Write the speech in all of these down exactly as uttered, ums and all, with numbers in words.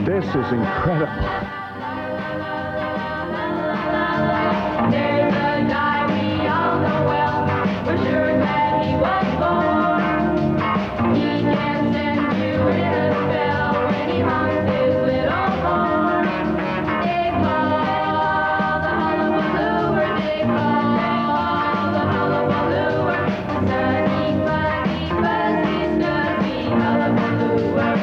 This is incredible. There's a guy we all know well. We're sure that he was born. He can send you in a spell when he honks his little horn. Dave Hall, the hullabalooer. Dave Hall, the hullabalooer. Sunny, funny, fuzzy, snuzzy hullabalooer.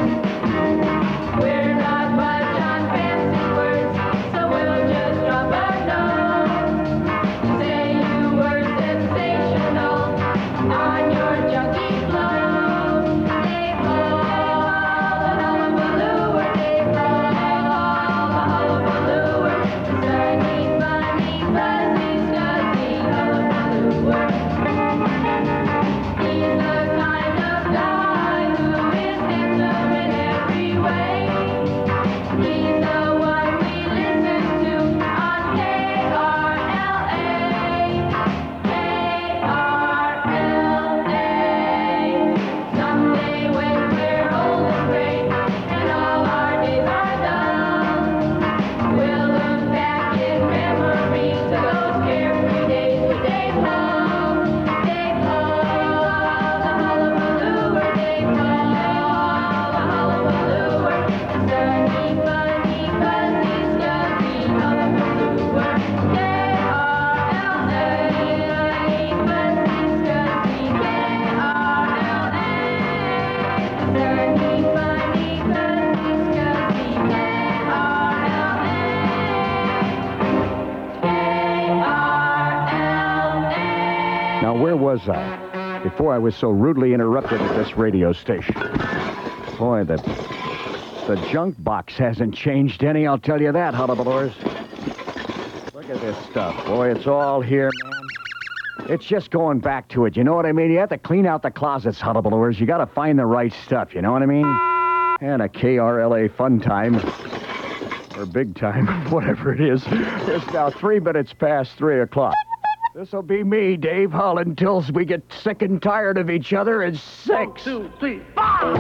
We're not much on fancy words, so we'll just drop a note. Say you were sensational on your junkie flow. Dave Hall, the hullabalooer. Dave Hall, the hullabalooer. Sunny, funny, fuzzy, snuzzy hullabalooer. He's the kind of guy who is handsome in every way. He's the one we listen to on K R L A. K R L A. Someday when we're old and gray and all our days are done, we'll look back in memory to those carefree days with Dave Hall. Dave Hall, the hullabalooer. Dave Hall, the hullabalooer. Sunny, funny, fuzzy, snuzzy hullabalooer. K R L A. Sunny, fuzzy, snuzzy K R L A. Sunny, funny, fuzzy, snuzzy K R L A. K R L A. Now, where was I before I was so rudely interrupted at this radio station? Boy, the, the junk box hasn't changed any, I'll tell you that, hullabalooers. Look at this stuff. Boy, it's all here, man. It's just going back to it, you know what I mean? You have to clean out the closets, hullabalooers. You got to find the right stuff, you know what I mean? And a K R L A fun time, or big time, whatever it is. It's now three minutes past three o'clock. This'll be me, Dave Hull, until we get sick and tired of each other in six. One, two, three, four.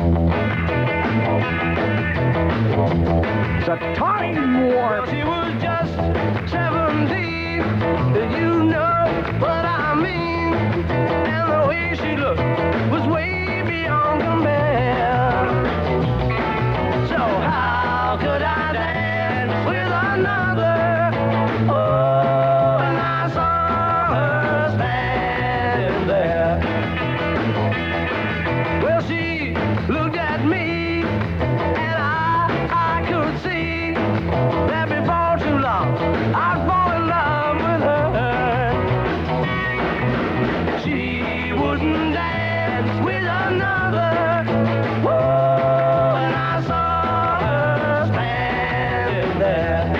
It's a time warp. She was just seventeen, you know what I mean. And the way she looked was way beyond compare. So how could I dance with another? Oh, and I saw her standing there. Well, she looked at me, and I, I could see that before too long I'd fall in love with her. She wouldn't dance with another. Whoa, and I saw her standing there.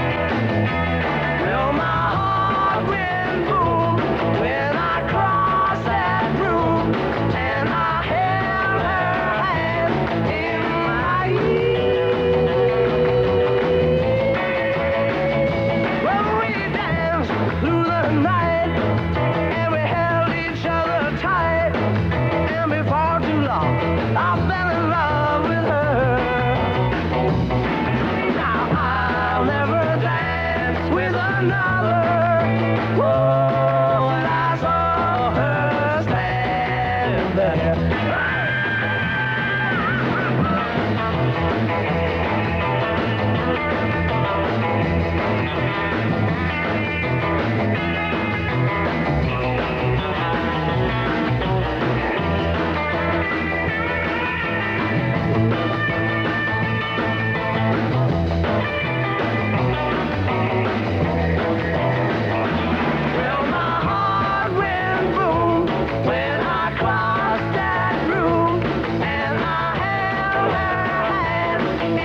Well, my heart went boom when I crossed that room, and I held her hand in my ear. Well, we danced through the night, and we held each other tight, and before too long, I fell in love with her. Now I'll never dance with another. Whoa, and I saw her standing there. Well, my heart went boom when I crossed that room, and I held her hand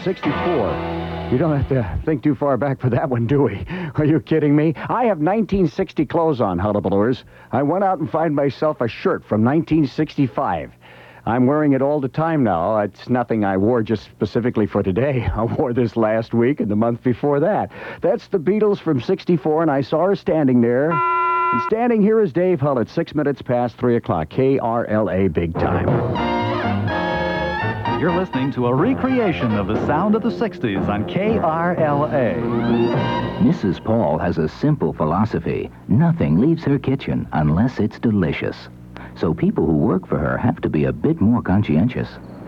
sixty-four. You don't have to think too far back for that one, do we? Are you kidding me? I have nineteen sixty clothes on, hullabalooers. I went out and found myself a shirt from nineteen sixty-five. I'm wearing it all the time now. It's nothing I wore just specifically for today. I wore this last week and the month before that. That's the Beatles from sixty-four, and I saw her standing there. And standing here is Dave Hull at six minutes past three o'clock. K R L A Big Time. You're listening to a recreation of the sound of the sixties on K R L A. Missus Paul has a simple philosophy. Nothing leaves her kitchen unless it's delicious. So people who work for her have to be a bit more conscientious.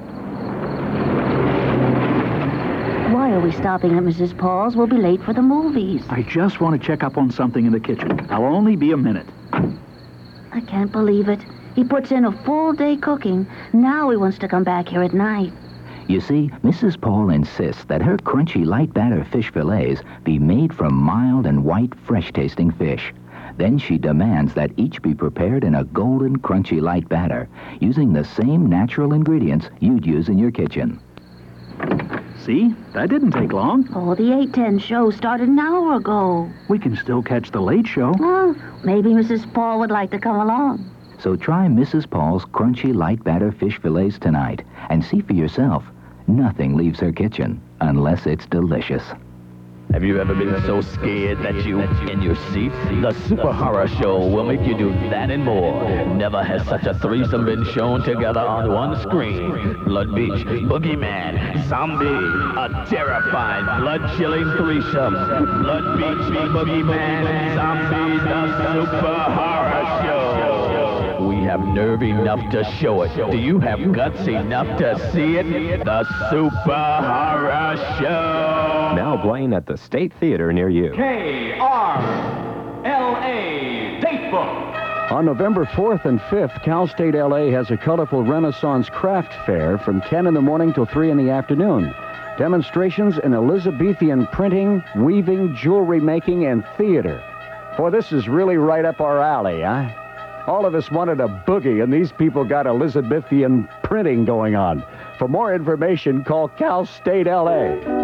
Why are we stopping at Missus Paul's? We'll be late for the movies. I just want to check up on something in the kitchen. I'll only be a minute. I can't believe it. He puts in a full day cooking. Now he wants to come back here at night. You see, Missus Paul insists that her crunchy light batter fish fillets be made from mild and white, fresh-tasting fish. Then she demands that each be prepared in a golden, crunchy light batter, using the same natural ingredients you'd use in your kitchen. See? That didn't take long. Oh, the eight ten show started an hour ago. We can still catch the late show. Well, maybe Missus Paul would like to come along. So try Missus Paul's crunchy light batter fish fillets tonight and see for yourself. Nothing leaves her kitchen unless it's delicious. Have you ever been so scared that you in your seat? The Super Horror Show will make you do that and more. Never has such a threesome been shown together on one screen. Blood Beach, Boogeyman, Zombie, a terrifying, blood-chilling threesome. Blood Beach, Boogeyman, Zombie, the Super Horror Show. We have nerve enough to show it. Do you have guts enough to see it? The Super Horror Show. Now playing at the State Theater near you. K R L A Datebook. On November fourth and fifth, Cal State L A has a colorful Renaissance craft fair from ten in the morning till three in the afternoon. Demonstrations in Elizabethan printing, weaving, jewelry making, and theater. Boy, this is really right up our alley, huh? All of us wanted a boogie, and these people got Elizabethan printing going on. For more information, call Cal State L A.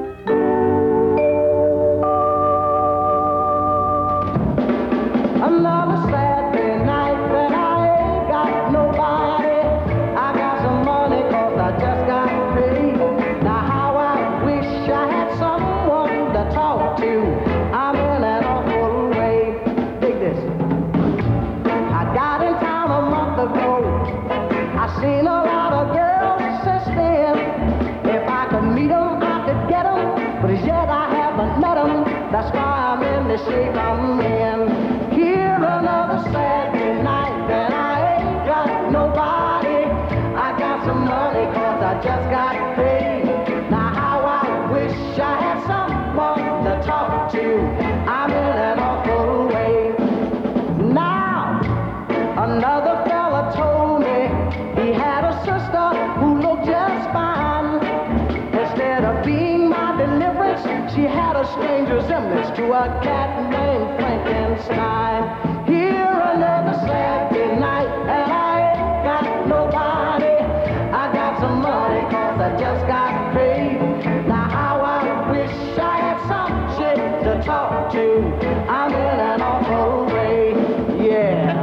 Another Saturday night when I ain't got nobody. I got some money 'cause I just got paid. Now how I wish I had someone to talk to. I'm in an awful way. Dig this. I got in town a month ago. I seen a lot of girls since then. If I could meet them, I could get them. But as yet I haven't met them. That's why I'm in the shape I'm in. Here another Saturday night and I ain't got nobody. I got some money 'cause I just got paid. Now how I wish I had someone to talk to. I'm in an awful way. Now another fella told me he had a sister who looked just fine. Instead of being my deliverance, she had a strange resemblance to a cat named Frankenstein. Here another Saturday night and I ain't got nobody. I got some money 'cause I just got paid. Now how I wish I had some chick to talk to. I'm in an awful way, yeah.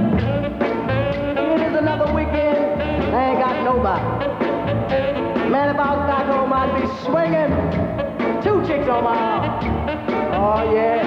It is another weekend, I ain't got nobody. Man, if I was back home, I'd be swinging. Two chicks on my arm. Oh, yeah.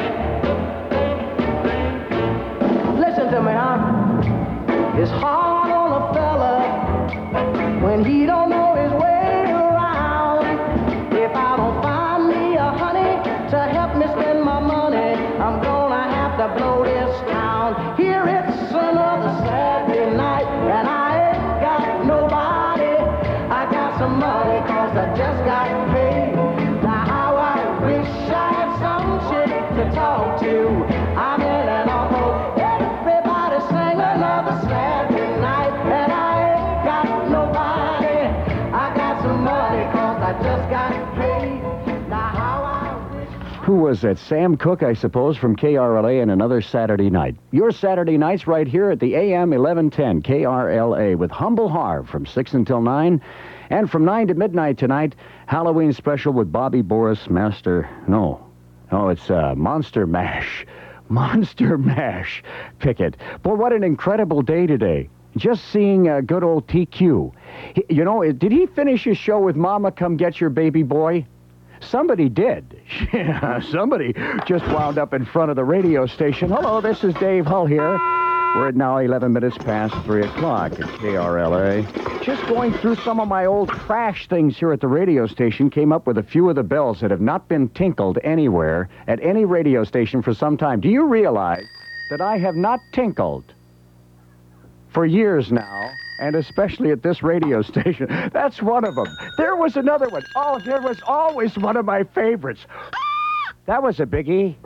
Listen to me, huh? It's hard on a fella when he don't know his way around. If I don't find me a honey to help me spend my money, I'm gonna have to blow this town. Here it's another Saturday night and I ain't got nobody. I got some money 'cause I just got paid. Now how I wish I had some chick to talk to. I'm in an awful. Everybody sing another Saturday night and I ain't got nobody. I got some money 'cause I just got paid. Now how I wish. Who was that? Sam Cooke, I suppose, from K R L A and another Saturday night. Your Saturday nights right here at the A M eleven ten K R L A with Humble Harv from six until nine. And from nine to midnight tonight, Halloween special with Bobby Boris Master. No. No, it's uh, Monster Mash. Monster Mash. Pickett. Boy, what an incredible day today. Just seeing uh, good old T Q. He, you know, did he finish his show with Mama Come Get Your Baby Boy? Somebody did. Yeah, somebody just wound up in front of the radio station. Hello, this is Dave Hull here. We're at now eleven minutes past three o'clock at K R L A. Just going through some of my old trash things here at the radio station, came up with a few of the bells that have not been tinkled anywhere at any radio station for some time. Do you realize that I have not tinkled for years now, and especially at this radio station? That's one of them. There was another one. Oh, there was always one of my favorites. That was a biggie.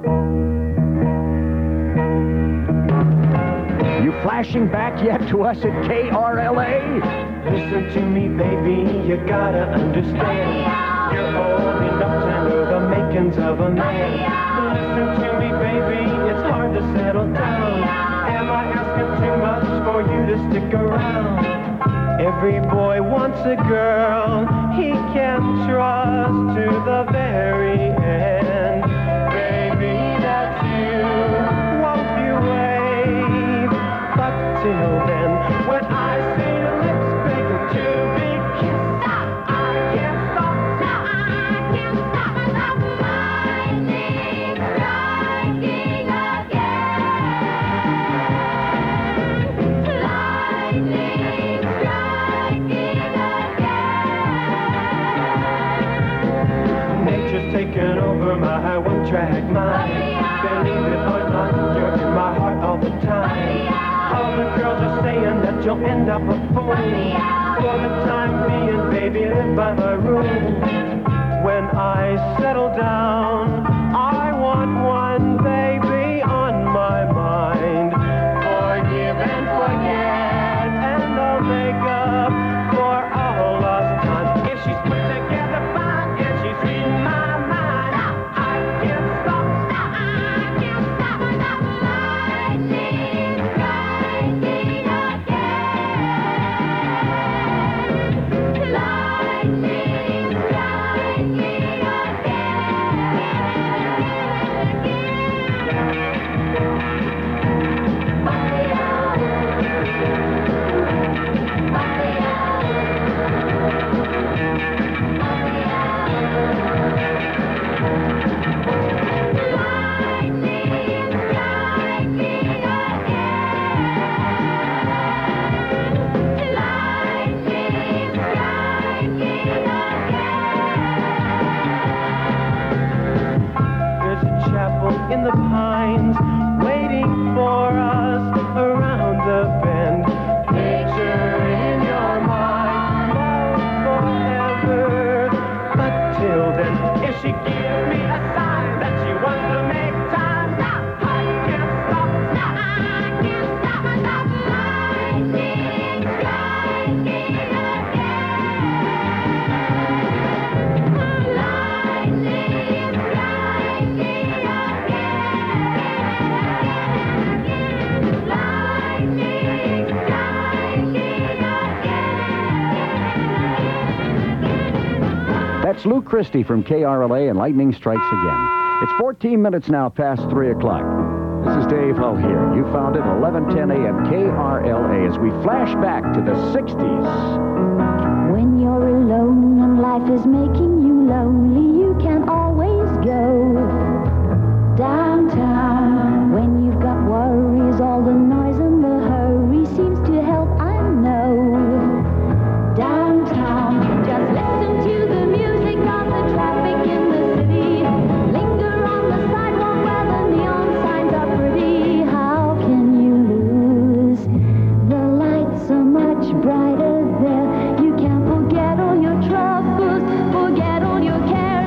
You flashing back yet to us at K R L A? Listen to me, baby, you gotta understand. You're old enough to know the makings of a man. Listen to me, baby, it's hard to settle down. Am I asking too much for you to stick around? Every boy wants a girl he can trust to the very end. Baby, that's you, won't you wait? But till then, when I see your lips begging to be kissed, I can't stop, I can't stop myself. Lightning striking again. Lightning striking again. Nature's taken over my one-track mind. Believe it or not, you're in my heart all the time. All the girls are saying that you'll end up a fool. For the time being, baby, live by my rule. When I settle down, I want one baby on my mind. Forgive and forget, and I'll make up for all lost time. If she's put together fine, if she's reading my mind, I can't stop, I can't stop myself. Lightning striking again. Lightning striking There's a chapel in the pines waiting for us around the bend. Picture in your mind, love forever. But till then, if she gives me a sign that she wants to make time, I can't stop, I can't stop myself. Lightning striking again. Lightning striking again. Lightning striking again. That's Lou Christie from K R L A and Lightning Strikes Again. It's fourteen minutes now past three o'clock. This is Dave Hull here. You found it eleven ten a.m. K R L A as we flash back to the sixties. When you're alone and life is making you lonely, you can always go downtown. When you've got worries, all the noise and the hurry seems to help, I know. Downtown, just listen to the music of the traffic in the city. Linger on the sidewalk where the neon signs are pretty. How can you lose? The lights are much brighter there. You can forget all your troubles, forget all your cares.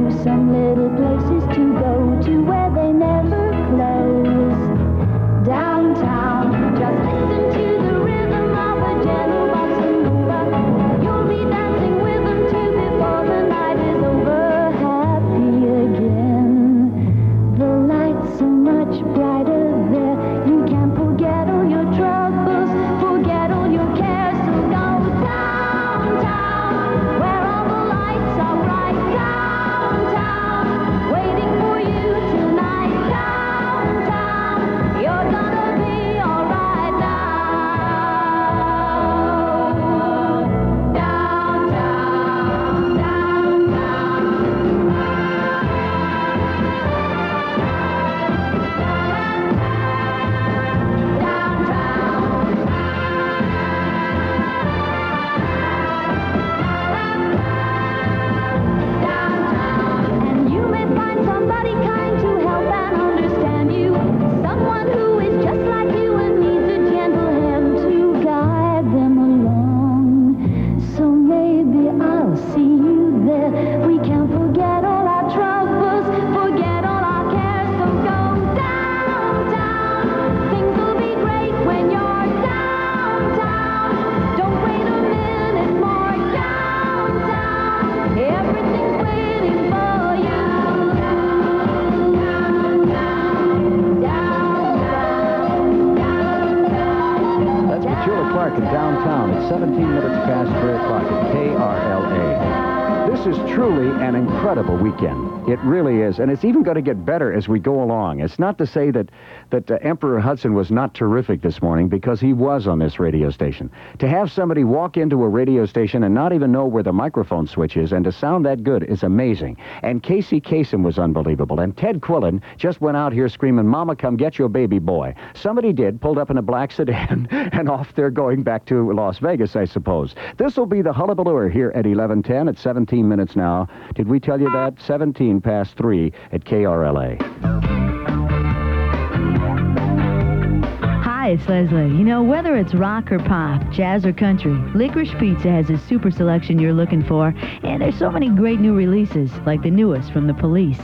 you some little places to go to where they never close. Downtown, just listen to the rhythm of a gentle bossa nova. You'll be dancing with them too before the night is over. Happy again. The lights are much brighter there. You can forget all your troubles, forget all your cares. So go downtown, where all the lights are bright. Downtown, waiting for you tonight. Downtown, you're gonna be alright now. Downtown, and you may find somebody kind to help and understand you. Someone who is just like you and needs a gentle hand to guide them along. So maybe I'll see you there. We can forget all our troubles, forget all our cares. So go downtown. Things will be great when you're downtown. Don't wait a minute more. Downtown, everything's waiting for you. That's Petula Clark in downtown. It's seventeen minutes past three o'clock at K R L A. This is truly an incredible weekend. It really is. And it's even going to get better as we go along. It's not to say that, that uh, Emperor Hudson was not terrific this morning, because he was on this radio station. To have somebody walk into a radio station and not even know where the microphone switch is and to sound that good is amazing. And Casey Kasem was unbelievable. And Ted Quillen just went out here screaming, "Mama, come get your baby boy." Somebody did, pulled up in a black sedan, and off they're going back to Las Vegas, I suppose. This will be the Hullabaloo here at eleven ten at seventeen minutes now. Did we tell you that? seventeen past three at K R L A. Hi, it's Leslie. You know, whether it's rock or pop, jazz or country, Licorice Pizza has a super selection you're looking for, and there's so many great new releases, like the newest from The Police.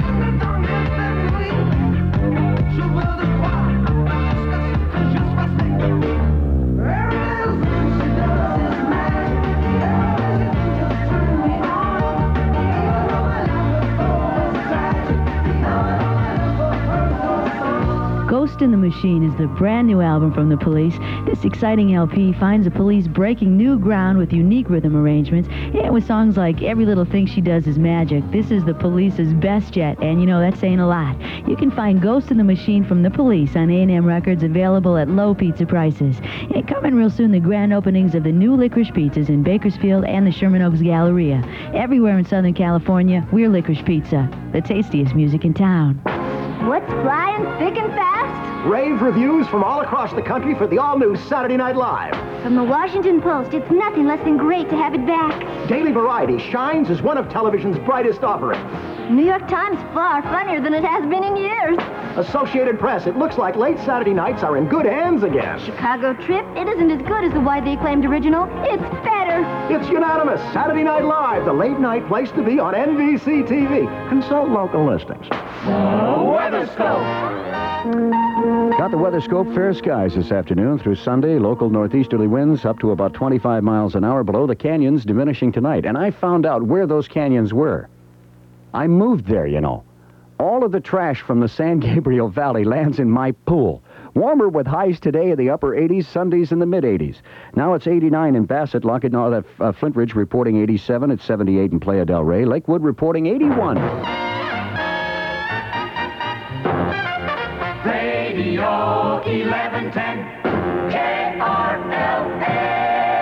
Ghost in the Machine is the brand new album from The Police. This exciting L P finds the Police breaking new ground with unique rhythm arrangements and with songs like Every Little Thing She Does Is Magic. This is The Police's best yet, and you know, that's saying a lot. You can find Ghost in the Machine from The Police on A and M Records, available at low pizza prices. And coming real soon, the grand openings of the new Licorice Pizzas in Bakersfield and the Sherman Oaks Galleria. Everywhere in Southern California, we're Licorice Pizza, the tastiest music in town. What's flying thick and fast? Rave reviews from all across the country for the all-new Saturday Night Live. From the Washington Post, it's nothing less than great to have it back. Daily Variety shines as one of television's brightest offerings. New York Times, far funnier than it has been in years. Associated Press, it looks like late Saturday nights are in good hands again. Chicago Trip, it isn't as good as the widely acclaimed original. It's better. It's unanimous. Saturday Night Live, the late-night place to be on N B C T V. Consult local listings. Weatherscope. Got the Weatherscope. Fair skies this afternoon through Sunday. Local northeasterly winds up to about twenty-five miles an hour below the canyons, diminishing tonight. And I found out where those canyons were. I moved there, you know. All of the trash from the San Gabriel Valley lands in my pool. Warmer with highs today in the upper eighties, Sundays in the mid-eighties. Now it's eighty-nine in Bassett, Lockett, no, uh, Flint Ridge reporting eighty-seven. It's seventy-eight in Playa del Rey. Lakewood reporting eighty-one. Radio eleven ten, K R L A.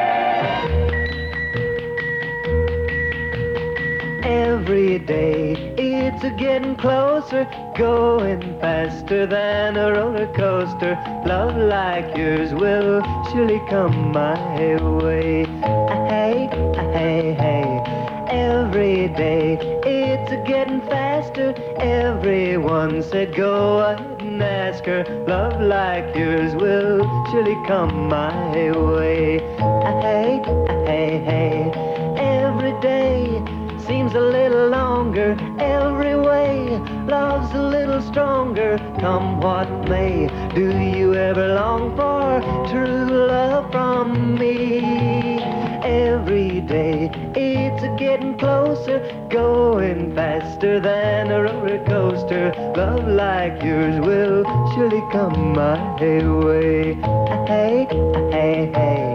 Every day it's a getting closer, going faster than a roller coaster. Love like yours will surely come my way. Hey, hey, hey. Every day it's a getting faster. Everyone said go ahead and ask her. Love like yours will surely come my way. Hey, hey, hey. Every day seems a little longer every way. Love's a little stronger, come what may. Do you ever long for true love from me? Every day it's a getting closer, going faster than a roller coaster. Love like yours will surely come my way. Hey, hey, hey.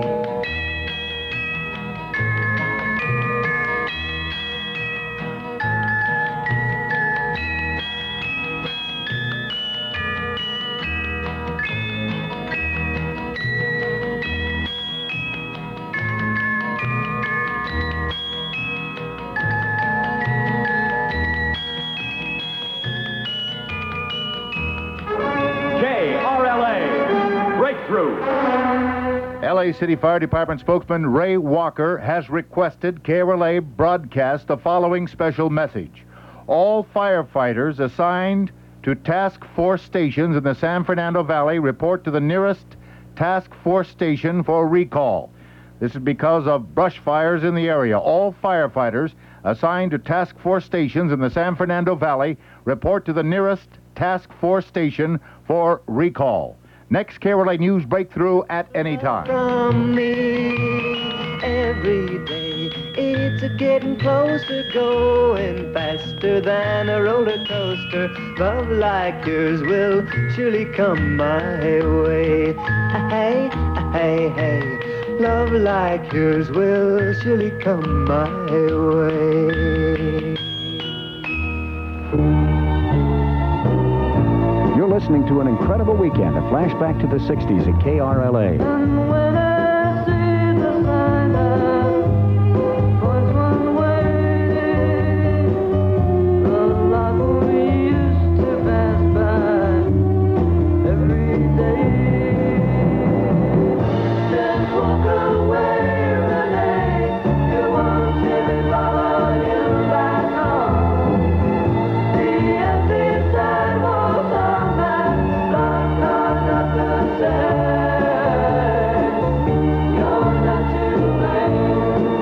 K R L A Breakthrough. L A City Fire Department spokesman Ray Walker has requested K R L A broadcast the following special message. All firefighters assigned to task force stations in the San Fernando Valley report to the nearest task force station for recall. This is because of brush fires in the area. All firefighters assigned to task force stations in the San Fernando Valley report to the nearest task force station for recall. Next K R L A News Breakthrough at any time. From me every day, it's a getting closer, going faster than a roller coaster. Love like yours will surely come my way. Hey, hey, hey. Love like yours will surely come my way. You're listening to an incredible weekend, a flashback to the sixties at K R L A. And when I see the sign that points one way, the life we used to pass by every day. Just walk away, Renee. You won't see me follow you back home. The empty sidewalks on that block are not the same. You're not to blame.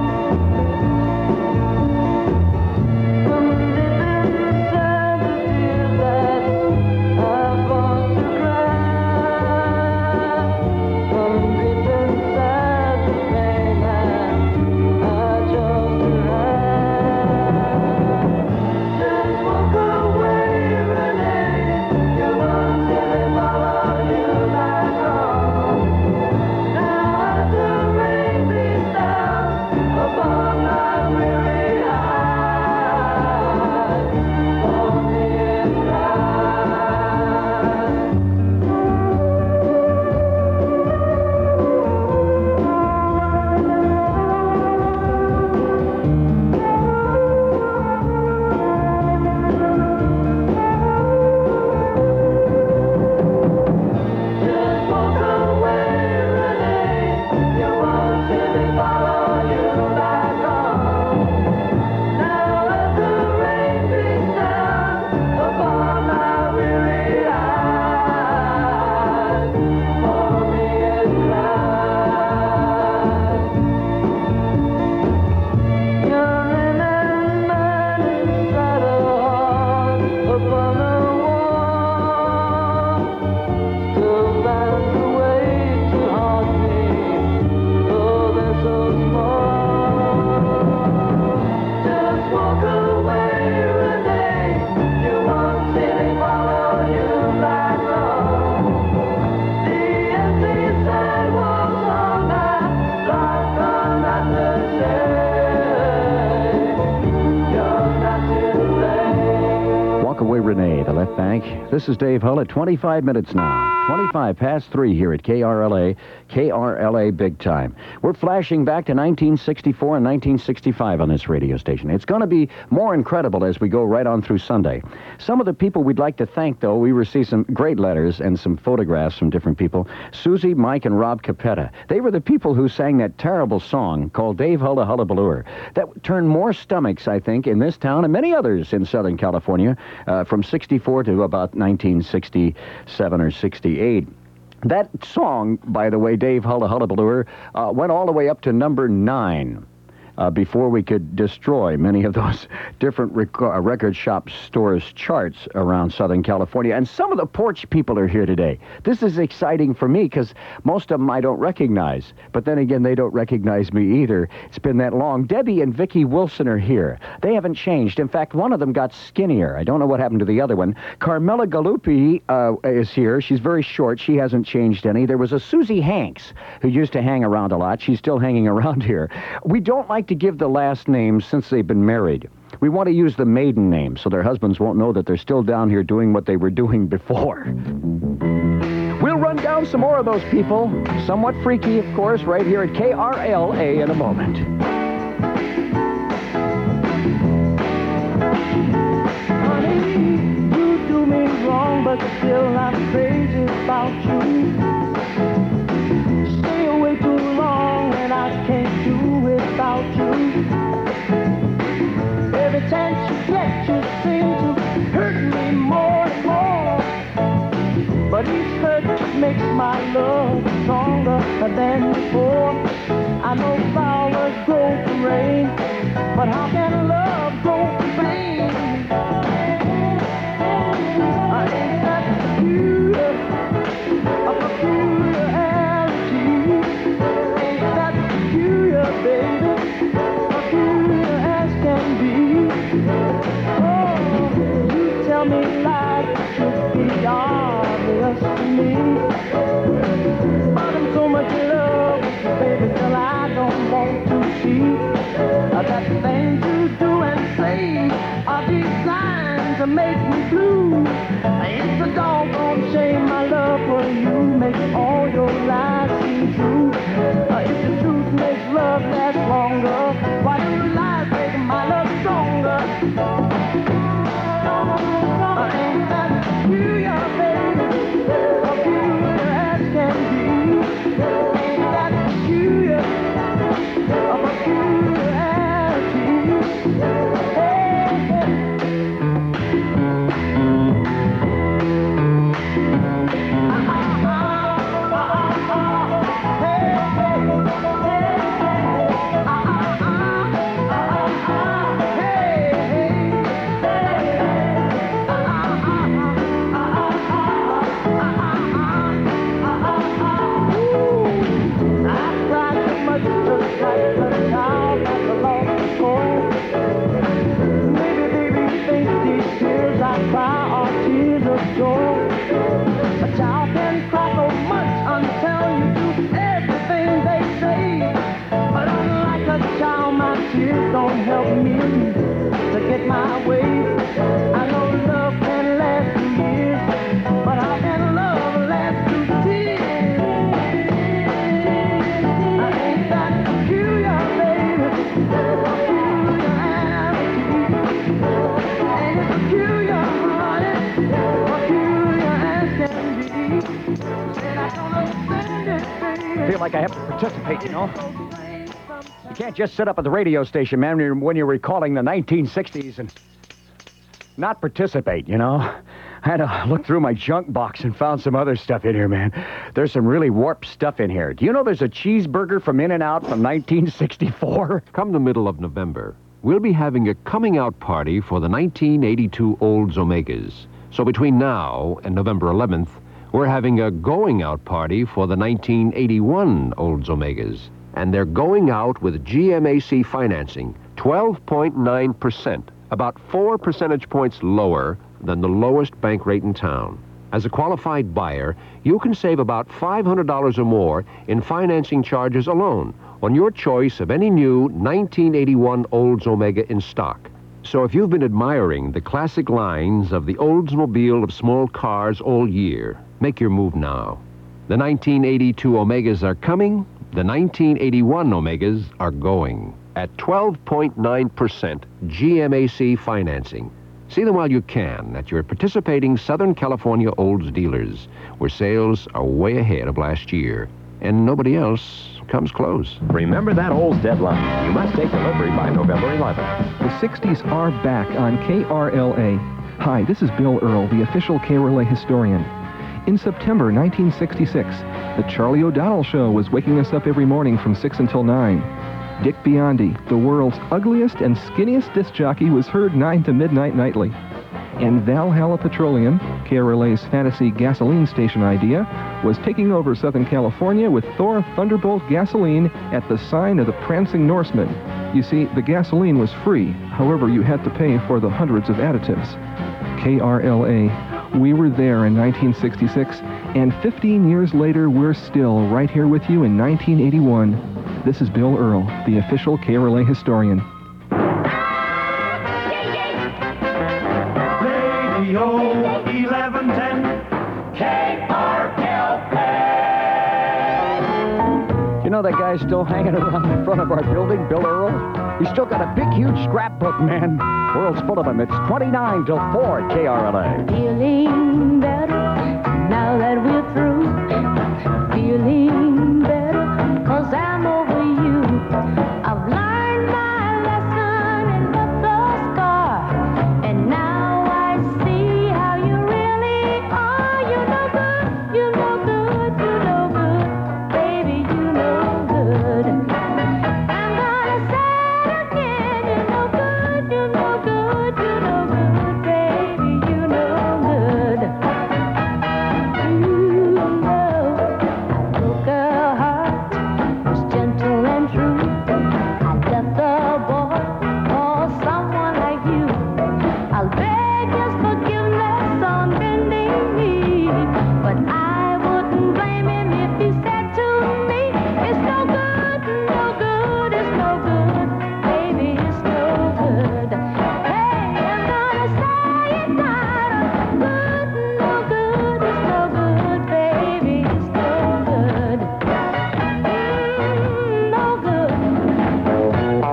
From deep inside the tears that I want to cry. From deep inside the pain that I chose to hide. Just walk away, Renee. You won't see me follow you back home. Now as the rain beats down upon my weary eyes, hold me and cry. Just walk away, Renee. You won't see me follow you back home. Now as the rain beats down upon my weary eyes, hold me and cry. Young and mad inside a heart upon a wall, still finds a way to haunt me, though they're so small. Just walk away, Renee. You won't see me follow you back home. The empty sidewalks on that block are not the same. You're not to blame. Walk away, Renee, the left bank. This is Dave Hull at twenty-five minutes now. twenty-five past three here at K R L A. K R L A Big Time. We're flashing back to nineteen sixty-four and nineteen sixty-five on this radio station. It's going to be more incredible as we go right on through Sunday. Some of the people we'd like to thank, though, we received some great letters and some photographs from different people. Susie, Mike, and Rob Capetta. They were the people who sang that terrible song called Dave Hulla Hullabaloo. That turned more stomachs, I think, in this town and many others in Southern California uh, from sixty-four to about nineteen sixty-seven or sixty-eight. That song, by the way, Dave Hulla Hullabaloo, uh, went all the way up to number nine. uh, before we could destroy many of those different rec- uh, record shop stores' charts around Southern California. And some of the porch people are here today. This is exciting for me because most of them I don't recognize. But then again, they don't recognize me either. It's been that long. Debbie and Vicki Wilson are here. They haven't changed. In fact, one of them got skinnier. I don't know what happened to the other one. Carmela Gallupi uh, is here. She's very short. She hasn't changed any. There was a Susie Hanks who used to hang around a lot. She's still hanging around here. We don't like to give the last names since they've been married. We want to use the maiden name so their husbands won't know that they're still down here doing what they were doing before. We'll run down some more of those people. Somewhat freaky, of course, right here at K R L A in a moment. Honey, you do me wrong, but still I'm crazy about you. Stay away too long and I can't do without you. Every chance you get, you seem to hurt me more and more. But each hurt makes my love stronger than before. I know flowers grow from rain, but how can love grow from pain? I ain't that peculiar, a peculiarity. Ain't that peculiar, baby, peculiar as can be. Oh, you tell me lies that should be obvious to me. But I'm so much in love with you, baby, till I don't want to see that the things you do and say are designed to make me blue. It's a doggone shame my love for you makes all your lies seem true. Uh, if the truth makes love last longer, why do you lie make my love stronger? Uh, ain't that peculiar, baby, peculiar as can be? Ain't that peculiar, a peculiarity? Hey, hey. Don't help me to get my way. I know love can last through years, but how can love last through tears? I ain't that peculiar, baby, peculiarity. Ain't it peculiar, honey, peculiar as can be? And I don't understand it, baby. I feel like I have to participate, you know? You can't just sit up at the radio station, man, when you're, when you're recalling the nineteen sixties and not participate, you know? I had to look through my junk box and found some other stuff in here, man. There's some really warped stuff in here. Do you know there's a cheeseburger from In-N-Out from nineteen sixty-four? Come the middle of November, we'll be having a coming-out party for the nineteen eighty-two Olds Omegas. So between now and November eleventh, we're having a going-out party for the nineteen eighty-one Olds Omegas. And they're going out with G M A C financing, twelve point nine percent, about four percentage points lower than the lowest bank rate in town. As a qualified buyer, you can save about five hundred dollars or more in financing charges alone on your choice of any new nineteen eighty-one Olds Omega in stock. So if you've been admiring the classic lines of the Oldsmobile of small cars all year, make your move now. The nineteen eighty-two Omegas are coming. The nineteen eighty-one Omegas are going at twelve point nine percent G M A C financing. See them while you can at your participating Southern California Olds dealers, where sales are way ahead of last year, and nobody else comes close. Remember that Olds deadline. You must take delivery by November eleventh. The sixties are back on K R L A. Hi, this is Bill Earl, the official K R L A historian. In September nineteen sixty-six, the Charlie O'Donnell Show was waking us up every morning from six until nine. Dick Biondi, the world's ugliest and skinniest disc jockey, was heard nine to midnight nightly. And Valhalla Petroleum, K R L A's fantasy gasoline station idea, was taking over Southern California with Thor Thunderbolt gasoline at the sign of the Prancing Norseman. You see, the gasoline was free. However, you had to pay for the hundreds of additives. K R L A. We were there in nineteen sixty-six, and fifteen years later, we're still right here with you in nineteen eighty-one. This is Bill Earl, the official K R L A historian. Radio eleven ten, K R L A. You know that guy's still hanging around in front of our building, Bill Earl? He's still got a big, huge scrapbook, man. World's full of them. It's twenty-nine till four at K R L A. Feeling better now that we're through. Feeling better 'cause I'm over you. I've learned my lesson and left the scar. And now I see how you really are. You know good, you know good, you know good. Baby, you know good. I'm gonna say it again. You know good, you know good, you know good. Baby, you know good. You know I broke a heart, was gentle and true. I left the boy for someone like you. I'll beg his forgiveness on bending knee, but I wouldn't blame him if he said to me, it's no good, no good, it's no good, baby, it's no good. Hey, I'm gonna say it right, good, no good, it's no good, baby, it's no good. Mm, no good.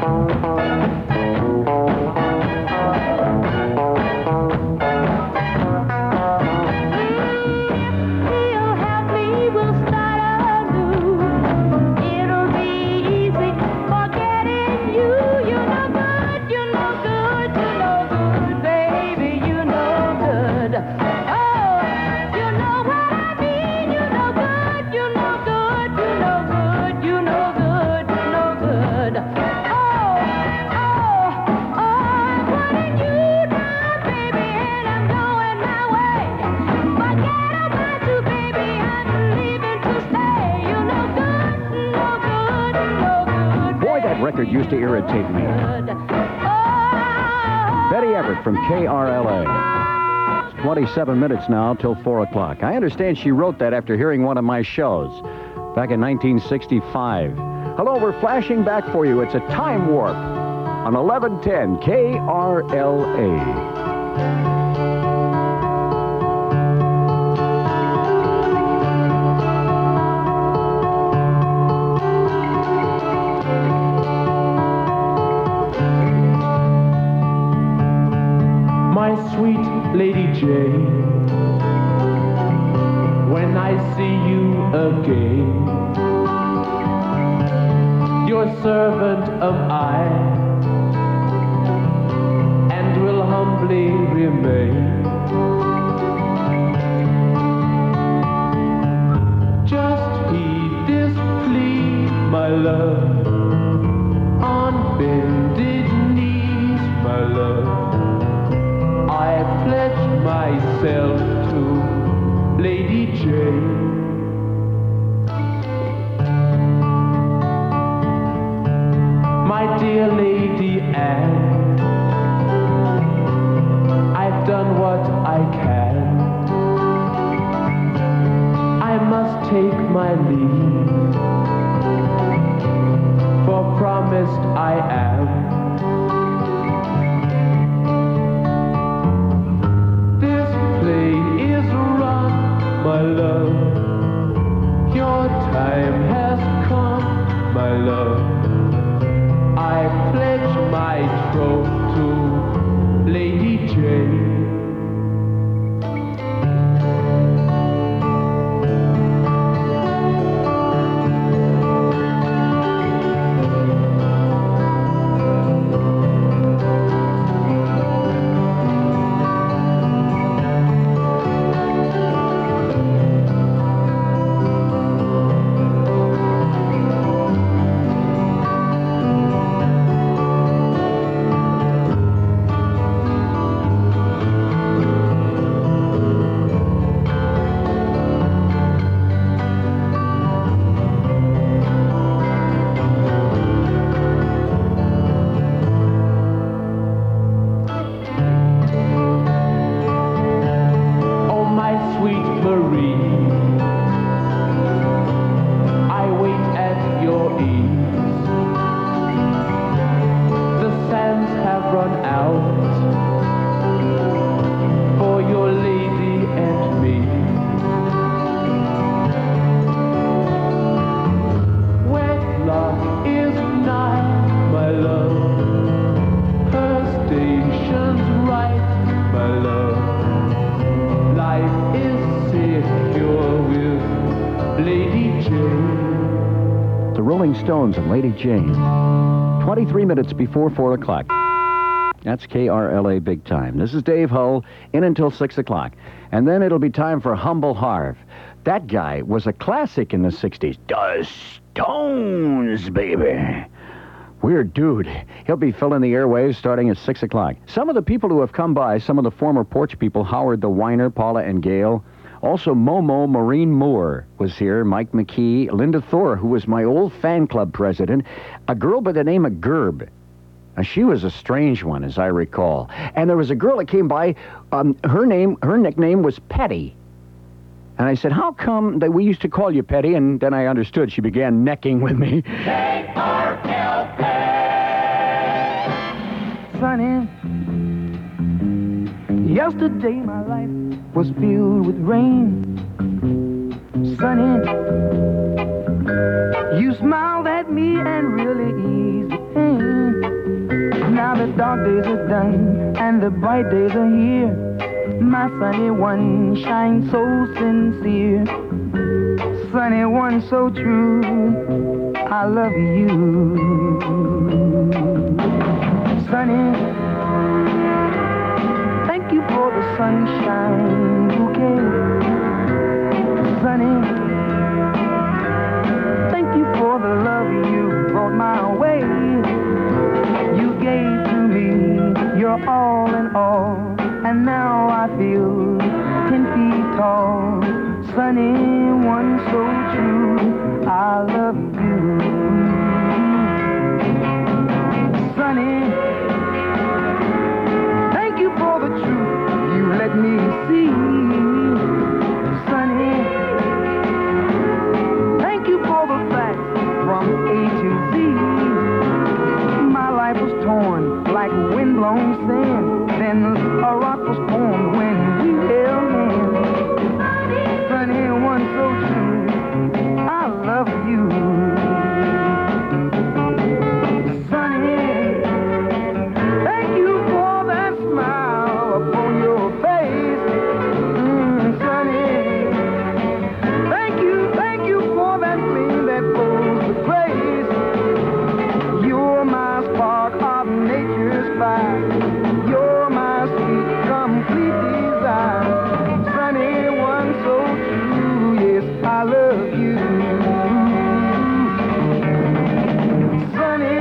He'll help me, we'll start anew. It'll be easy forgetting you. You know good, you know good, you know good, baby, you know good. Oh, you know what I mean. You know good, you know good, you know good, you know good, you know good. Oh, oh, oh, I'm putting you down, baby, and I'm going my way. Forget about you, baby, I'm leaving to stay. You know good, no good, no good. Boy, that record used to irritate me. Betty Everett from K R L A. It's twenty-seven minutes now till four o'clock. I understand she wrote that after hearing one of my shows back in nineteen sixty-five. Hello, we're flashing back for you. It's a time warp on eleven ten K R L A. My sweet Lady Jane, when I see you again, your servant am I, and will humbly remain. Just heed this plea, my love, on bended knees, my love. I pledge myself to Lady Jane. My dear Lady Anne, I've done what I can. I must take my leave, for promised I am. My love, your time has come, my love. I pledge my troth to Lady Jane. Rolling Stones and Lady Jane. twenty-three minutes before four o'clock. That's K R L A Big Time. This is Dave Hull, in until six o'clock. And then it'll be time for Humble Harv. That guy was a classic in the sixties. The Stones, baby. Weird dude. He'll be filling the airwaves starting at six o'clock. Some of the people who have come by, some of the former Porch people, Howard the Whiner, Paula and Gail. Also, Momo Maureen Moore was here, Mike McKee, Linda Thor, who was my old fan club president, a girl by the name of Gerb. Now, she was a strange one, as I recall. And there was a girl that came by, um, her name, her nickname was Petty. And I said, how come that we used to call you Petty? And then I understood. She began necking with me. K R L A. Sunny. Yesterday my life was filled with rain. Sunny. You smiled at me and really eased the pain. Now the dark days are done and the bright days are here. My sunny one shines so sincere. Sunny one so true. I love you. Sunny, thank you for the sunshine bouquet. Sunny, thank you for the love you brought my way. You gave to me your all in all, and now I feel ten feet tall. Sunny, one so true, I love you. Sunny, thank you for the truth you let me see. Sunny, thank you for the facts from A to Z. My life was torn like windblown sand. Then a rock was formed when we held hands. Sunny, one so true, I love you. Sunny, thank you for that smile upon your face. Mm, sunny, thank you, thank you for that flame that flows with grace. You're my spark of nature's fire. You're my sweet, complete desire. Sunny, one so true, yes, I love you. Sunny,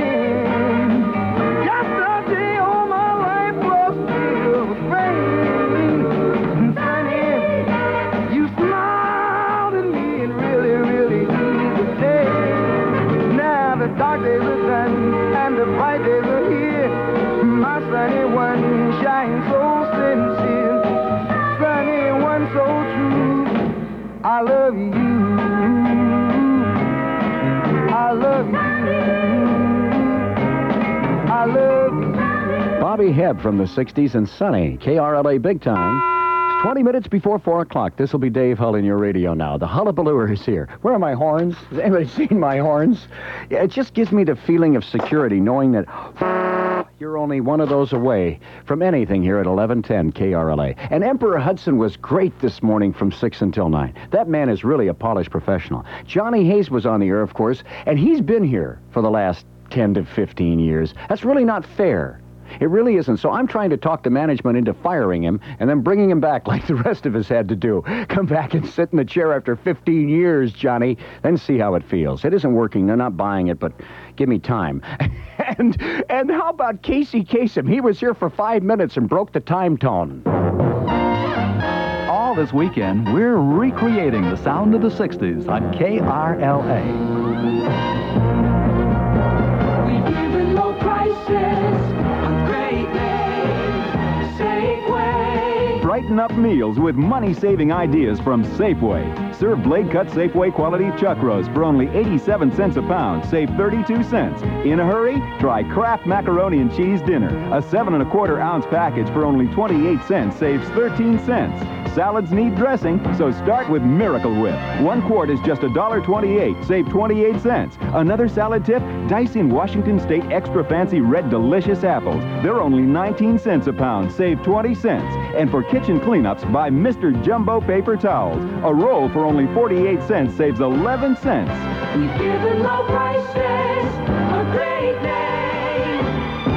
yesterday all my life was filled with rain. Sunny, you smiled at me and really, really eased the day. Now the dark days are done and the bright days are here. My sunny one shines so sincere. Sunny one so true, I love you. I love you. I love you. Bobby Hebb from the sixties and Sunny, K R L A Big Time. It's twenty minutes before four o'clock. This will be Dave Hull in your radio now. The hullabaloo is here. Where are my horns? Has anybody seen my horns? Yeah, it just gives me the feeling of security knowing that you're only one of those away from anything here at eleven ten K R L A. And Emperor Hudson was great this morning from six until nine. That man is really a polished professional. Johnny Hayes was on the air, of course, and he's been here for the last ten to fifteen years. That's really not fair. It really isn't. So I'm trying to talk the management into firing him and then bringing him back like the rest of us had to do. Come back and sit in the chair after fifteen years, Johnny. Then see how it feels. It isn't working. They're not buying it, but give me time. and and how about Casey Kasem? He was here for five minutes and broke the time tone. All this weekend, we're recreating the sound of the sixties on K R L A. We give it low prices. Brighten up meals with money-saving ideas from Safeway. Serve blade-cut Safeway quality chuck roast for only eighty-seven cents a pound. Save thirty-two cents. In a hurry? Try Kraft Macaroni and Cheese Dinner. A seven and a quarter ounce package for only twenty-eight cents saves thirteen cents. Salads need dressing, so start with Miracle Whip. One quart is just one dollar twenty-eight. Save twenty-eight cents. Another salad tip? Dyson Washington State Extra Fancy Red Delicious Apples. They're only nineteen cents a pound. Save twenty cents. And for kitchen cleanups, buy Mister Jumbo Paper Towels. A roll for only forty-eight cents saves eleven cents. We've given low prices a great name.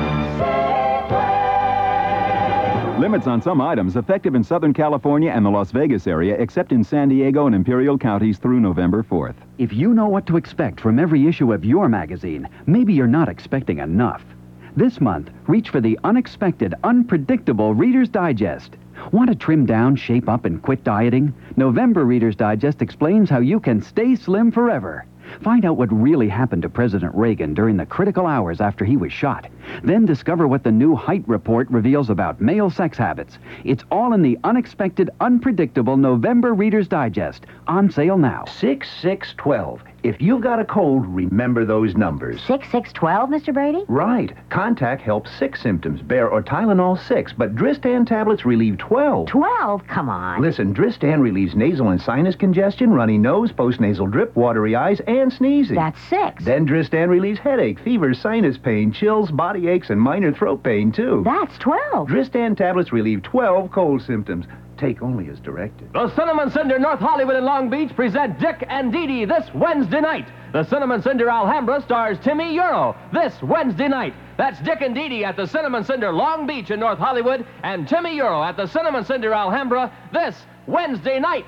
Safeway. Limits on some items effective in Southern California and the Las Vegas area, except in San Diego and Imperial counties through November fourth. If you know what to expect from every issue of your magazine, maybe you're not expecting enough. This month, reach for the unexpected, unpredictable Reader's Digest. Want to trim down, shape up, and quit dieting? November Reader's Digest explains how you can stay slim forever. Find out what really happened to President Reagan during the critical hours after he was shot. Then discover what the new height report reveals about male sex habits. It's all in the unexpected, unpredictable November Reader's Digest. On sale now. six six twelve. If you've got a cold, remember those numbers. six six twelve, Mister Brady? Right. Contact helps six symptoms. Bear or Tylenol six, but Dristan tablets relieve twelve. twelve? Come on. Listen, Dristan relieves nasal and sinus congestion, runny nose, postnasal drip, watery eyes, and sneezing. That's six. Then Dristan relieves headache, fever, sinus pain, chills, body aches, and minor throat pain, too. That's twelve. Dristan tablets relieve twelve cold symptoms. Take only as directed. The Cinnamon Cinder North Hollywood and Long Beach present Dick and Dee Dee this Wednesday night. The Cinnamon Cinder Alhambra stars Timmy Euro this Wednesday night. That's Dick and Dee Dee at the Cinnamon Cinder Long Beach in North Hollywood and Timmy Euro at the Cinnamon Cinder Alhambra this Wednesday night.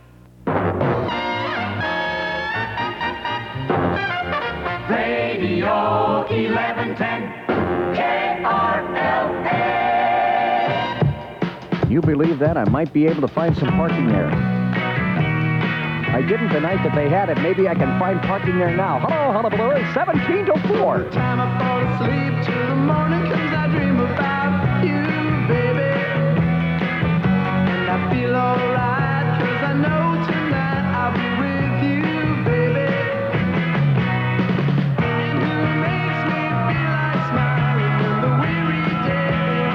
Radio eleven ten K R L A. You believe that? I might be able to find some parking there. I didn't the night that they had it. Maybe I can find parking there now. Hello, Hullabaloo. It's seventeen to four. Time I fall asleep till the morning comes, I dream about you, baby. And I feel alright, cause I know tonight I'll be with you, baby. And who makes me feel like smiling when the weary day is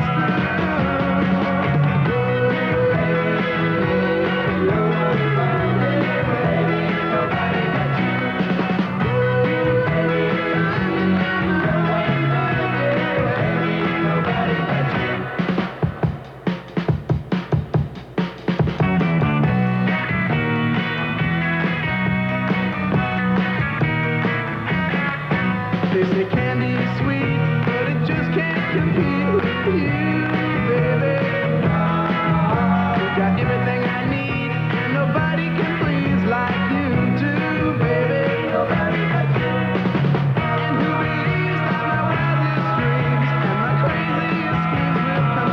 They say candy is sweet, but it just can't compete with you, baby. You got everything I need, and nobody can please like you do, baby. Nobody but you. And who believes that my wildest dreams and my craziest schemes will come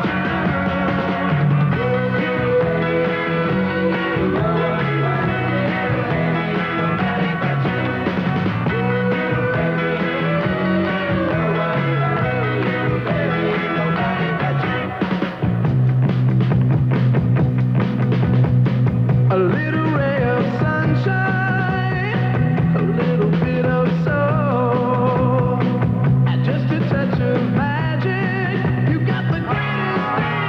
A little ray of sunshine, a little bit of soul, and just a touch of magic. You got the greatest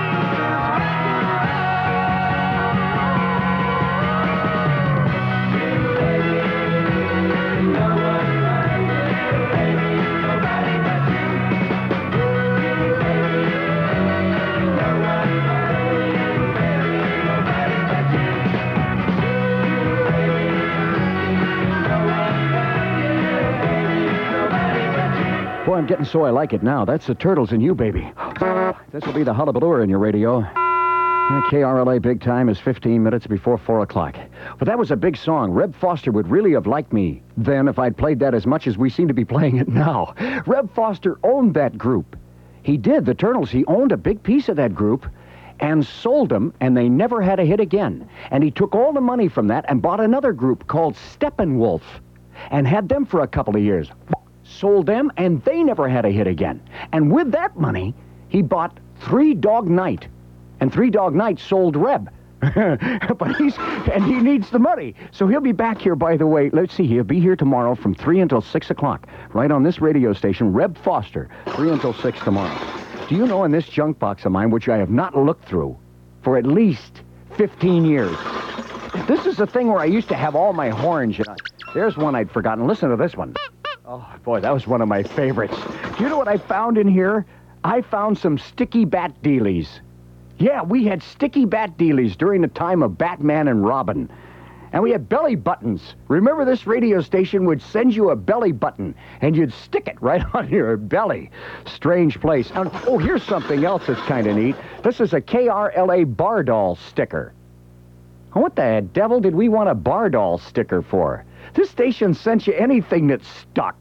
Boy, I'm getting so I like it now. That's the Turtles and you, baby. This will be the Hullabaloo in your radio. K R L A Big Time is fifteen minutes before four o'clock. But that was a big song. Reb Foster would really have liked me then if I'd played that as much as we seem to be playing it now. Reb Foster owned that group. He did, the Turtles. He owned a big piece of that group and sold them, and they never had a hit again. And he took all the money from that and bought another group called Steppenwolf and had them for a couple of years. Sold them, and they never had a hit again. And with that money, he bought Three Dog Night. And Three Dog Night sold Reb. But he's, and he needs the money. So he'll be back here, by the way. Let's see, he'll be here tomorrow from three until six o'clock, right on this radio station, Reb Foster, three until six tomorrow. Do you know in this junk box of mine, which I have not looked through for at least fifteen years, this is the thing where I used to have all my horns. You know. There's one I'd forgotten. Listen to this one. Oh, boy, that was one of my favorites. Do you know what I found in here? I found some sticky bat dealies. Yeah, we had sticky bat dealies during the time of Batman and Robin. And we had belly buttons. Remember, this radio station would send you a belly button, and you'd stick it right on your belly. Strange place. And, oh, here's something else that's kind of neat. This is a K R L A bar doll sticker. What the devil did we want a bar doll sticker for? This station sent you anything that stuck.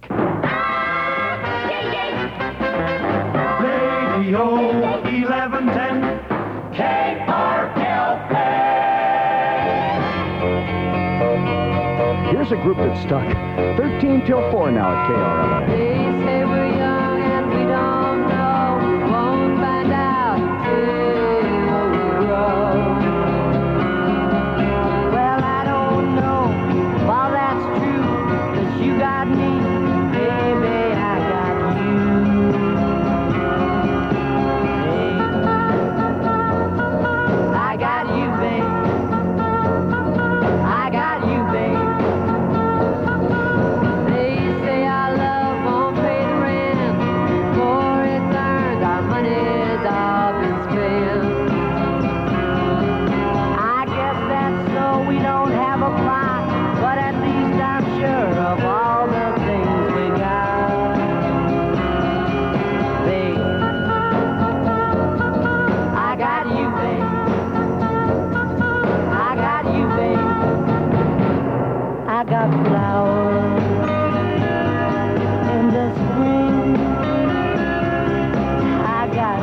Radio eleven ten K R L A. Here's a group that stuck. thirteen till four now at K R L A. They say we're young and we don't know. Won't find out till we grow. Well, I don't know if all that's true, 'cause you got me, baby, I got you. I got you, babe. I got you, babe. They say our love won't pay the rent. For it's earned, our money's all been spent. I guess that's so we don't have a plot, but at least I'm sure of all the things we got. Babe, I got you, babe. I got you, babe. I got flowers in the spring. I got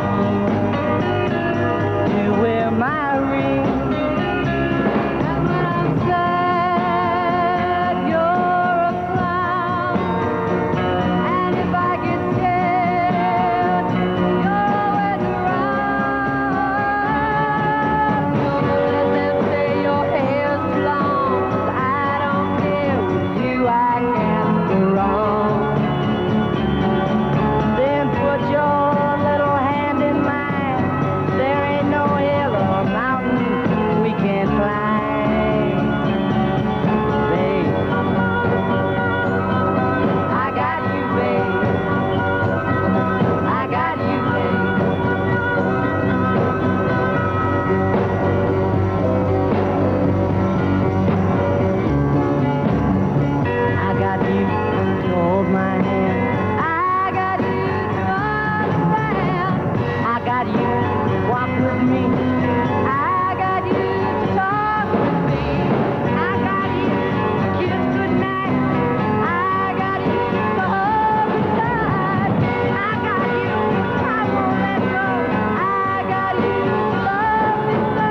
you to wear my ring. And when I'm sad, you're a clown. And if I get scared, you're always around. Don't let them say your hair's long, 'cause I don't care. With you I can't go wrong. Then put your little hand in mine. There ain't no hill or mountain we can't climb. Babe, I got you, babe. I got you, babe. I got you to hold my hand. I got you to understand. I got you to walk with me. I got you to talk with me. I got you to kiss goodnight. I got you to hug goodnight. I got you, I won't let go. I got you to love me so.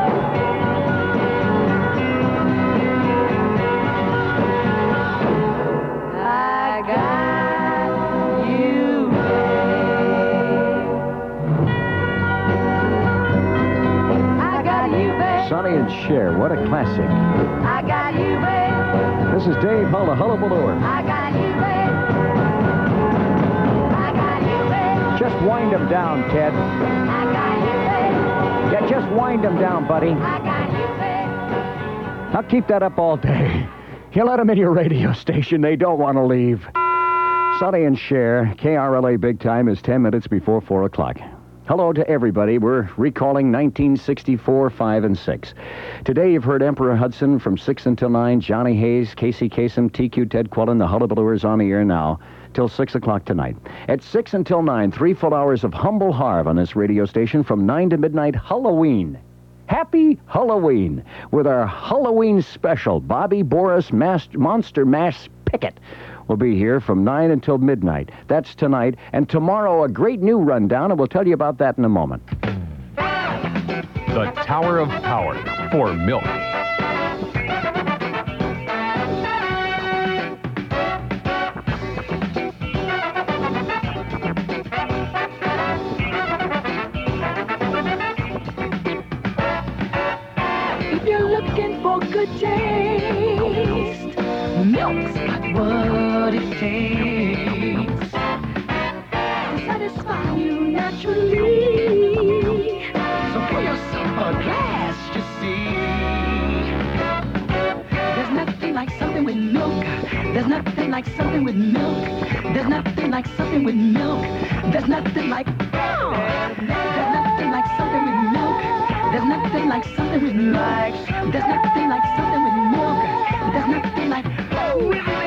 I got you, babe. I got you, babe. Sonny and Cher, what a classic. I got you, babe. This is Dave Hulla Hullabaloo. I got you, babe. I got you, babe. Just wind them down, Ted. I got you, babe. Yeah, just wind them down, buddy. I got you, babe. I'll keep that up all day. You let them in your radio station, they don't want to leave. Sonny and Cher, K R L A Big Time is ten minutes before four o'clock. Hello to everybody. We're recalling nineteen sixty-four, five, and six. Today you've heard Emperor Hudson from six until nine, Johnny Hayes, Casey Kasem, T Q Ted Quillen, the Hullabalooers on the air now, till six o'clock tonight. At six until nine, three full hours of humble harv on this radio station from nine to midnight, Halloween. Happy Halloween with our Halloween special. Bobby Boris Mas- Monster Mash Pickett will be here from nine until midnight. That's tonight. And tomorrow, a great new rundown, and we'll tell you about that in a moment. The Tower of Power for milk. If you're looking for good taste, milk's got what it takes to satisfy you naturally. So pour yourself a glass, you see. There's nothing like something with milk. There's nothing like something with milk. There's nothing like something with milk. There's nothing like. There's nothing like something with milk. There's nothing nothing like something with milk. There's nothing like something with milk. There's nothing like oh, with milk.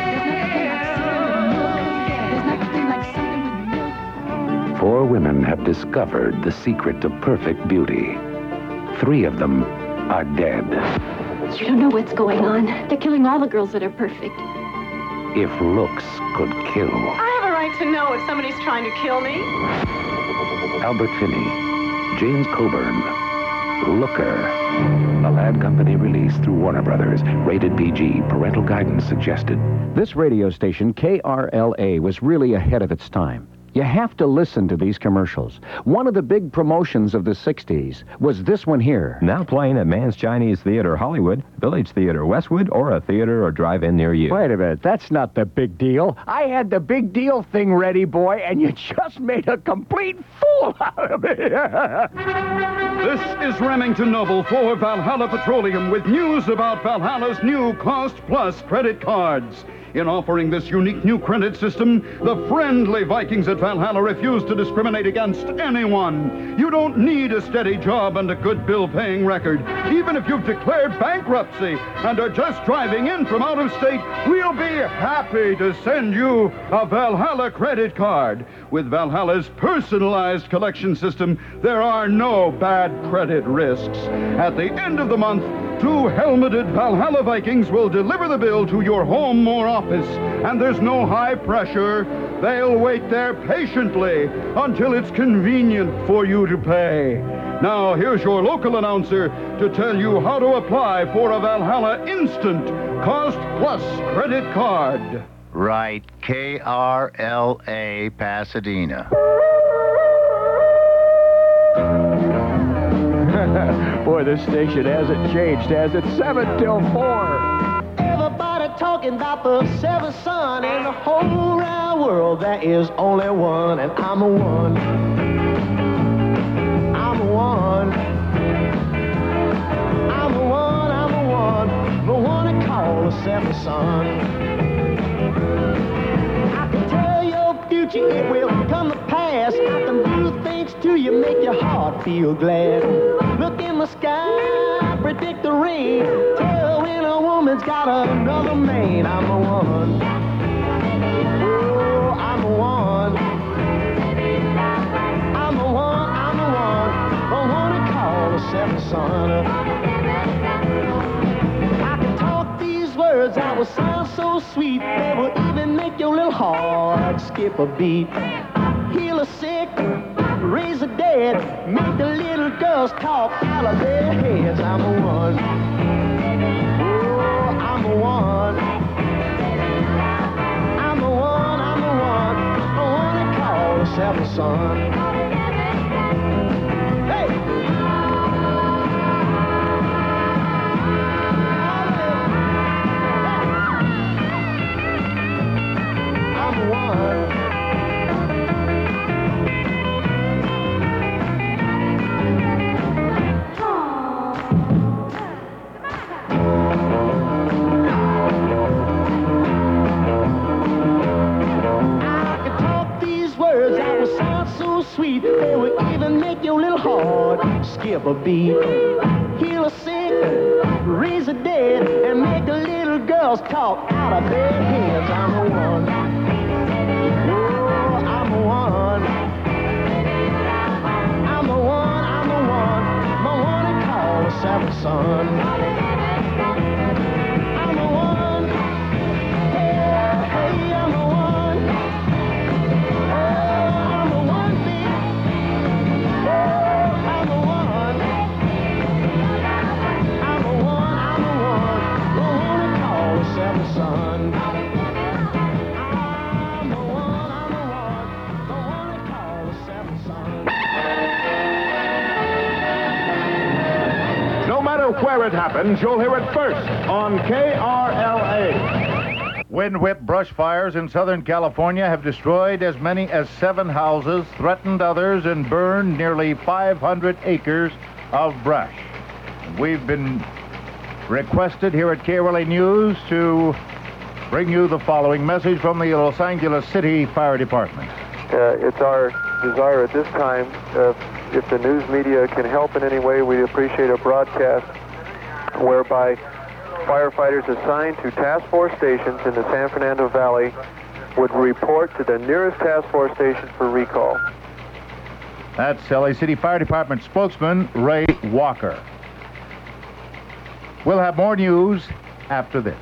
There's nothing like something with milk. Four women have discovered the secret to perfect beauty. Three of them are dead. You don't know what's going on. They're killing all the girls that are perfect. If looks could kill. I have a right to know if somebody's trying to kill me. Albert Finney, James Coburn, Looker. A Lad Company release through Warner Brothers. Rated P G. Parental guidance suggested. This radio station, K R L A, was really ahead of its time. You have to listen to these commercials. One of the big promotions of the sixties was this one here. Now playing at Mann's Chinese Theater Hollywood, Village Theater Westwood, or a theater or drive-in near you. Wait a minute, that's not the big deal. I had the big deal thing ready, boy, and you just made a complete fool out of me. This is Remington Noble for Valhalla Petroleum with news about Valhalla's new Cost Plus credit cards. In offering this unique new credit system, the friendly Vikings at Valhalla refuse to discriminate against anyone. You don't need a steady job and a good bill-paying record. Even if you've declared bankruptcy and are just driving in from out of state, we'll be happy to send you a Valhalla credit card. With Valhalla's personalized collection system, there are no bad credit risks. At the end of the month, two helmeted Valhalla Vikings will deliver the bill to your home or office, and there's no high pressure. They'll wait there patiently until it's convenient for you to pay. Now, here's your local announcer to tell you how to apply for a Valhalla Instant Cost Plus credit card. Right, K R L A, Pasadena. Boy, this station hasn't changed, has it? Seven till four. Everybody talking about the seventh son in the whole round world. There is only one, and I'm a one. I'm a one. I'm a one, I'm a one. The one I call the seventh son. I can tell your future, it will come to pass. I can do things to you, make your heart feel glad. Look in the sky, predict the rain. Tell when a woman's got another man. I'm a one. Oh, I'm a one. I'm a one, I'm a one. The one I call the seventh son. I can talk these words that will sound so sweet. They will even make your little heart skip a beat. Heal the sick, raise the dead, make the little girls talk out of their heads. I'm a one. Oh, I'm a one. I'm a one, I'm a one. I want to call the seventh son. Hey! I'm a one. Sweet, they will even make your little heart skip a beat. Heal the sick, raise the dead, and make the little girls talk out of their heads. I'm a one. Oh, I'm a one. I'm a one, I'm a one. My one I call the seventh son. I'm a one. Hey, hey, I'm a one. No matter where it happens, you'll hear it first on K R L A. Wind-whipped brush fires in Southern California have destroyed as many as seven houses, threatened others, and burned nearly five hundred acres of brush. We've been requested here at K R L A News to bring you the following message from the Los Angeles City Fire Department. Uh, it's our desire at this time uh, if the news media can help in any way, we'd appreciate a broadcast whereby firefighters assigned to task force stations in the San Fernando Valley would report to the nearest task force station for recall. That's L A City Fire Department spokesman Ray Walker. We'll have more news after this.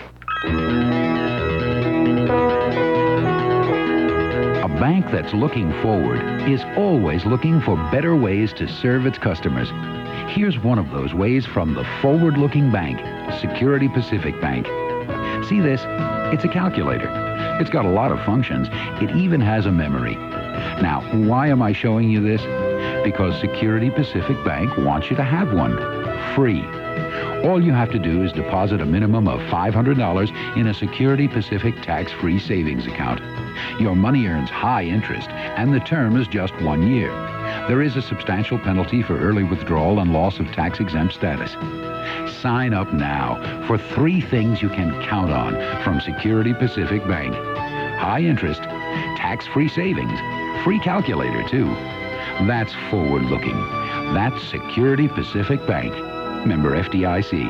A bank that's looking forward is always looking for better ways to serve its customers. Here's one of those ways from the forward-looking bank, Security Pacific Bank. See this? It's a calculator. It's got a lot of functions. It even has a memory. Now, why am I showing you this? Because Security Pacific Bank wants you to have one. Free. All you have to do is deposit a minimum of five hundred dollars in a Security Pacific tax-free savings account. Your money earns high interest, and the term is just one year. There is a substantial penalty for early withdrawal and loss of tax-exempt status. Sign up now for three things you can count on from Security Pacific Bank. High interest, tax-free savings, free calculator, too. That's forward-looking. That's Security Pacific Bank. Member F D I C.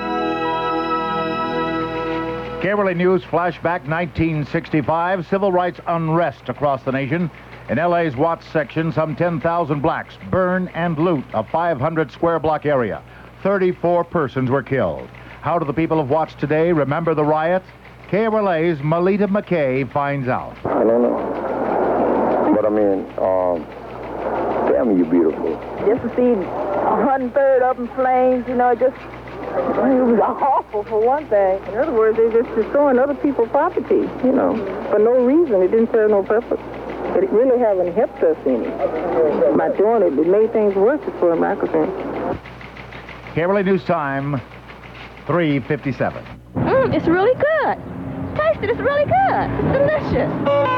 K R L A News flashback nineteen sixty-five. Civil rights unrest across the nation. In L A's Watts section, some ten thousand blacks burn and loot a five hundred square block area. thirty-four persons were killed. How do the people of Watts today remember the riot? K R L A's Melita McKay finds out. I don't know. But I mean, um, tell me you're beautiful. Just to see one-third up in flames, you know, just, it was awful for one thing. In other words, they're just destroying other people's property, you know, for no reason. It didn't serve no purpose. But it really haven't helped us any. By doing it, it made things worse as far as I'm concerned. K R L A News Time, three fifty-seven. Mmm, it's really good. Taste it, it's really good. It's delicious.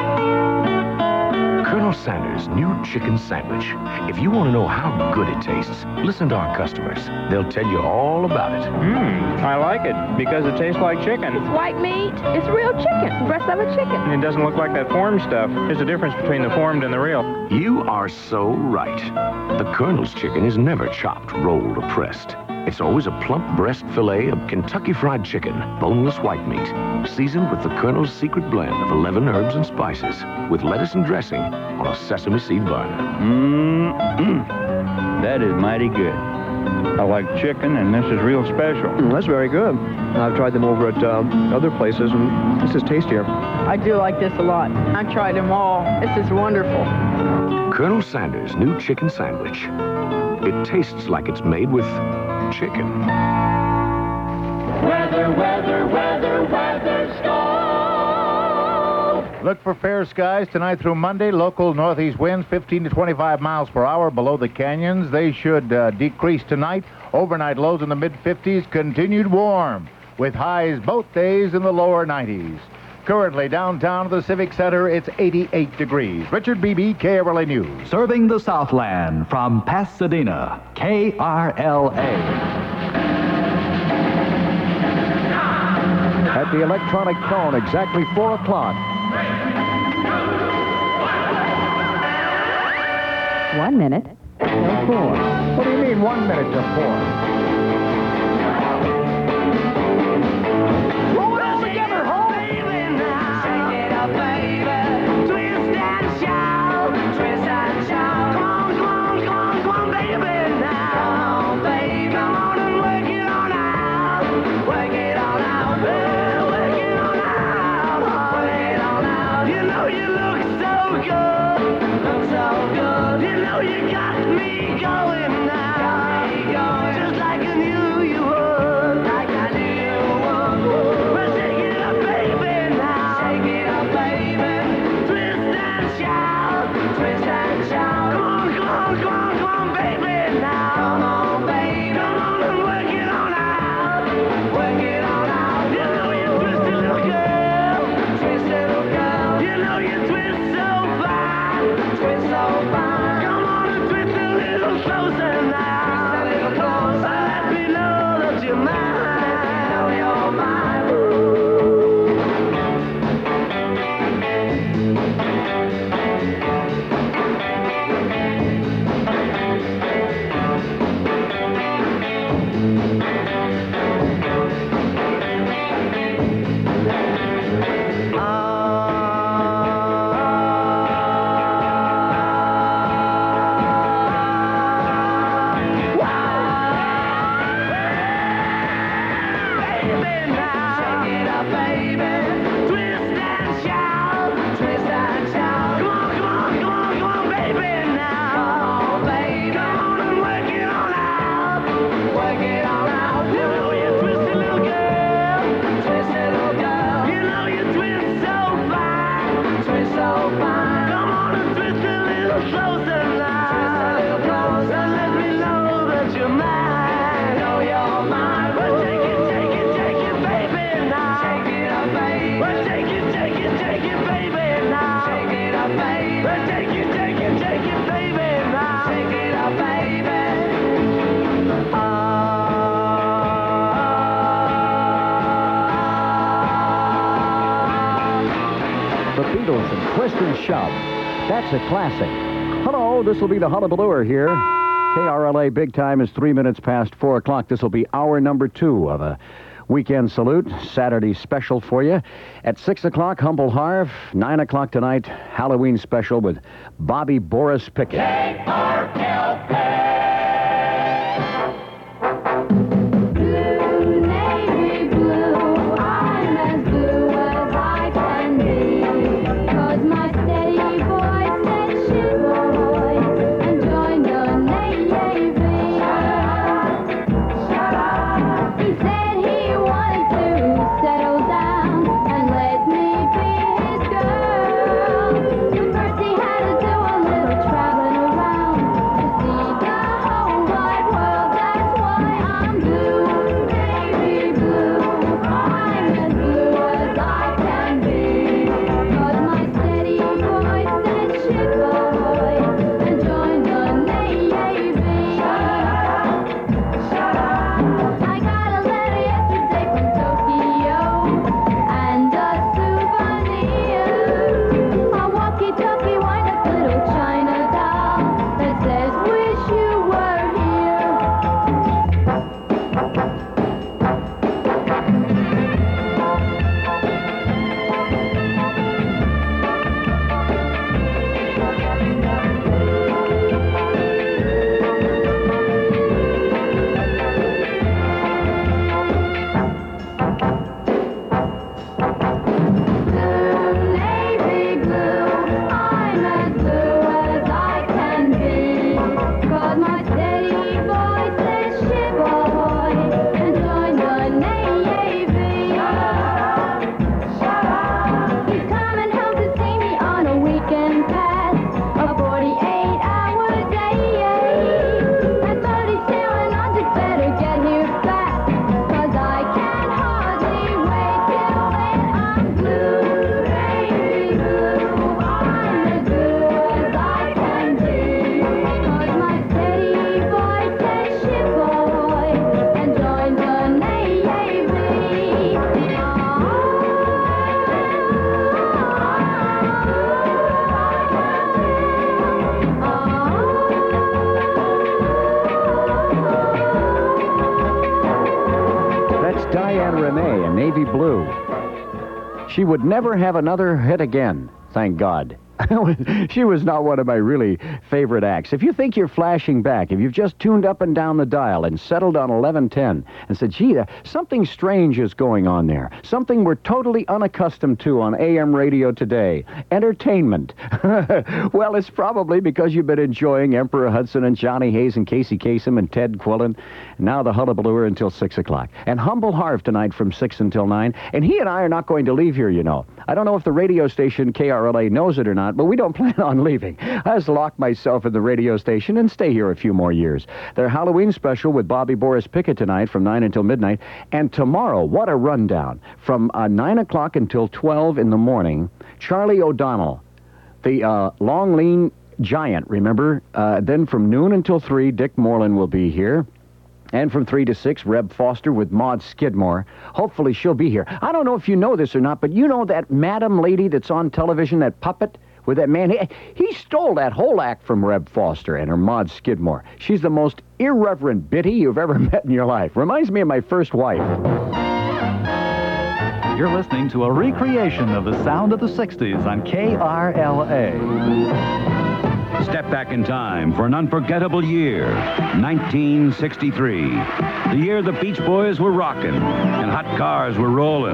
Colonel Sanders' new chicken sandwich. If you want to know how good it tastes, listen to our customers. They'll tell you all about it. Mmm, I like it because it tastes like chicken. It's white meat. It's real chicken. Breast of a chicken. And it doesn't look like that formed stuff. There's a difference between the formed and the real. You are so right. The Colonel's chicken is never chopped, rolled, or pressed. It's always a plump breast fillet of Kentucky Fried Chicken, boneless white meat, seasoned with the Colonel's secret blend of eleven herbs and spices, with lettuce and dressing on a sesame seed burner. Mmm, that is mighty good. I like chicken, and this is real special. Mm, that's very good. I've tried them over at uh, other places, and this is tastier. I do like this a lot. I've tried them all. This is wonderful. Colonel Sanders' new chicken sandwich. It tastes like it's made with chicken. Weather, weather, weather, weather, storm. Look for fair skies tonight through Monday. Local northeast winds fifteen to twenty-five miles per hour below the canyons. They should uh, decrease tonight. Overnight lows in the mid fifties. Continued warm with highs both days in the lower nineties. Currently downtown at the Civic Center, it's eighty-eight degrees. Richard Beebe, K R L A News. Serving the Southland from Pasadena, K R L A. At the electronic tone, exactly four o'clock. One minute till four. What do you mean, one minute till four? Roll it all together, huh? Shake it up, baby. Twist and shout. Twist and shout. Come on, come on, come on, come on, baby, now. Baby, come on and work it on out. Work it on out, baby. Work it on out. Work it on out. You know you look so good. Look so good. You know you got me going now. Got me going. Just like Beatles and Twist and Shout. That's a classic. Hello, this will be the Hullabalooer here. K R L A Big Time is three minutes past four o'clock. This will be hour number two of a weekend salute, Saturday special for you. At six o'clock, Humble Harv. Nine o'clock tonight, Halloween special with Bobby Boris Pickett. K R L A. She would never have another hit again, thank God. She was not one of my really favorite acts. If you think you're flashing back, if you've just tuned up and down the dial and settled on eleven ten and said, gee, something strange is going on there, something we're totally unaccustomed to on A M radio today, entertainment. Well, it's probably because you've been enjoying Emperor Hudson and Johnny Hayes and Casey Kasem and Ted Quillen. Now the Hullabalooer until six o'clock. And Humble Harv tonight from six until nine. And he and I are not going to leave here, you know. I don't know if the radio station K R L A knows it or not, but we don't plan on leaving. I just lock myself in the radio station and stay here a few more years. Their Halloween special with Bobby Boris Pickett tonight from nine until midnight. And tomorrow, what a rundown. From uh, nine o'clock until twelve in the morning, Charlie O'Donnell, the uh, long, lean giant, remember? Uh, then from noon until three, Dick Moreland will be here. And from three to six, Reb Foster with Maud Skidmore. Hopefully she'll be here. I don't know if you know this or not, but you know that madam lady that's on television, that puppet with that man. He, he stole that whole act from Reb Foster and her Maud Skidmore. She's the most irreverent bitty you've ever met in your life. Reminds me of my first wife. You're listening to a recreation of the sound of the sixties on K R L A. Step back in time for an unforgettable year, nineteen sixty-three. The year the Beach Boys were rocking and hot cars were rolling.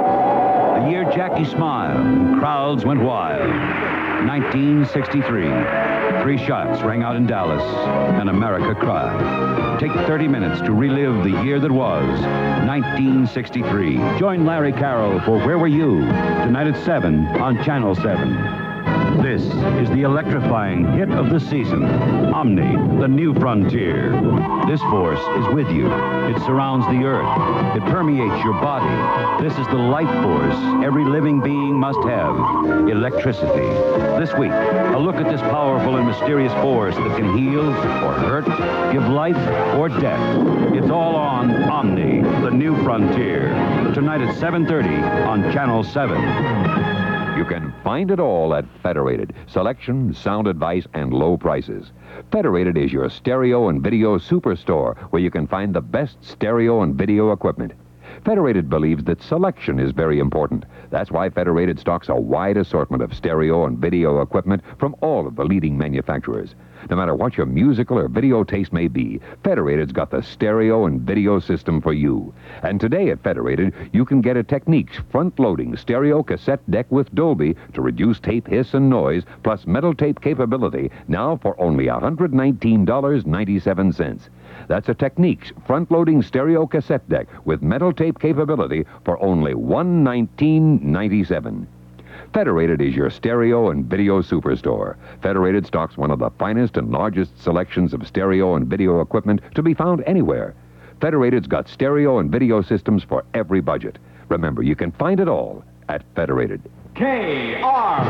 The year Jackie smiled and crowds went wild. nineteen sixty-three. Three shots rang out in Dallas and America cried. Take thirty minutes to relive the year that was, nineteen sixty-three. Join Larry Carroll for Where Were You? Tonight at seven on Channel seven. This is the electrifying hit of the season, Omni, the new frontier. This force is with you. It surrounds the earth. It permeates your body. This is the life force every living being must have, electricity. This week, a look at this powerful and mysterious force that can heal or hurt, give life or death. It's all on Omni, the new frontier. Tonight at seven thirty on Channel seven. You can find it all at Federated. Selection, sound advice, and low prices. Federated is your stereo and video superstore where you can find the best stereo and video equipment. Federated believes that selection is very important. That's why Federated stocks a wide assortment of stereo and video equipment from all of the leading manufacturers. No matter what your musical or video taste may be, Federated's got the stereo and video system for you. And today at Federated, you can get a Techniques front-loading stereo cassette deck with Dolby to reduce tape hiss and noise, plus metal tape capability, now for only one hundred nineteen dollars and ninety-seven cents. That's a Techniques front-loading stereo cassette deck with metal tape capability for only one hundred nineteen dollars and ninety-seven cents. Federated is your stereo and video superstore. Federated stocks one of the finest and largest selections of stereo and video equipment to be found anywhere. Federated's got stereo and video systems for every budget. Remember, you can find it all at Federated. K R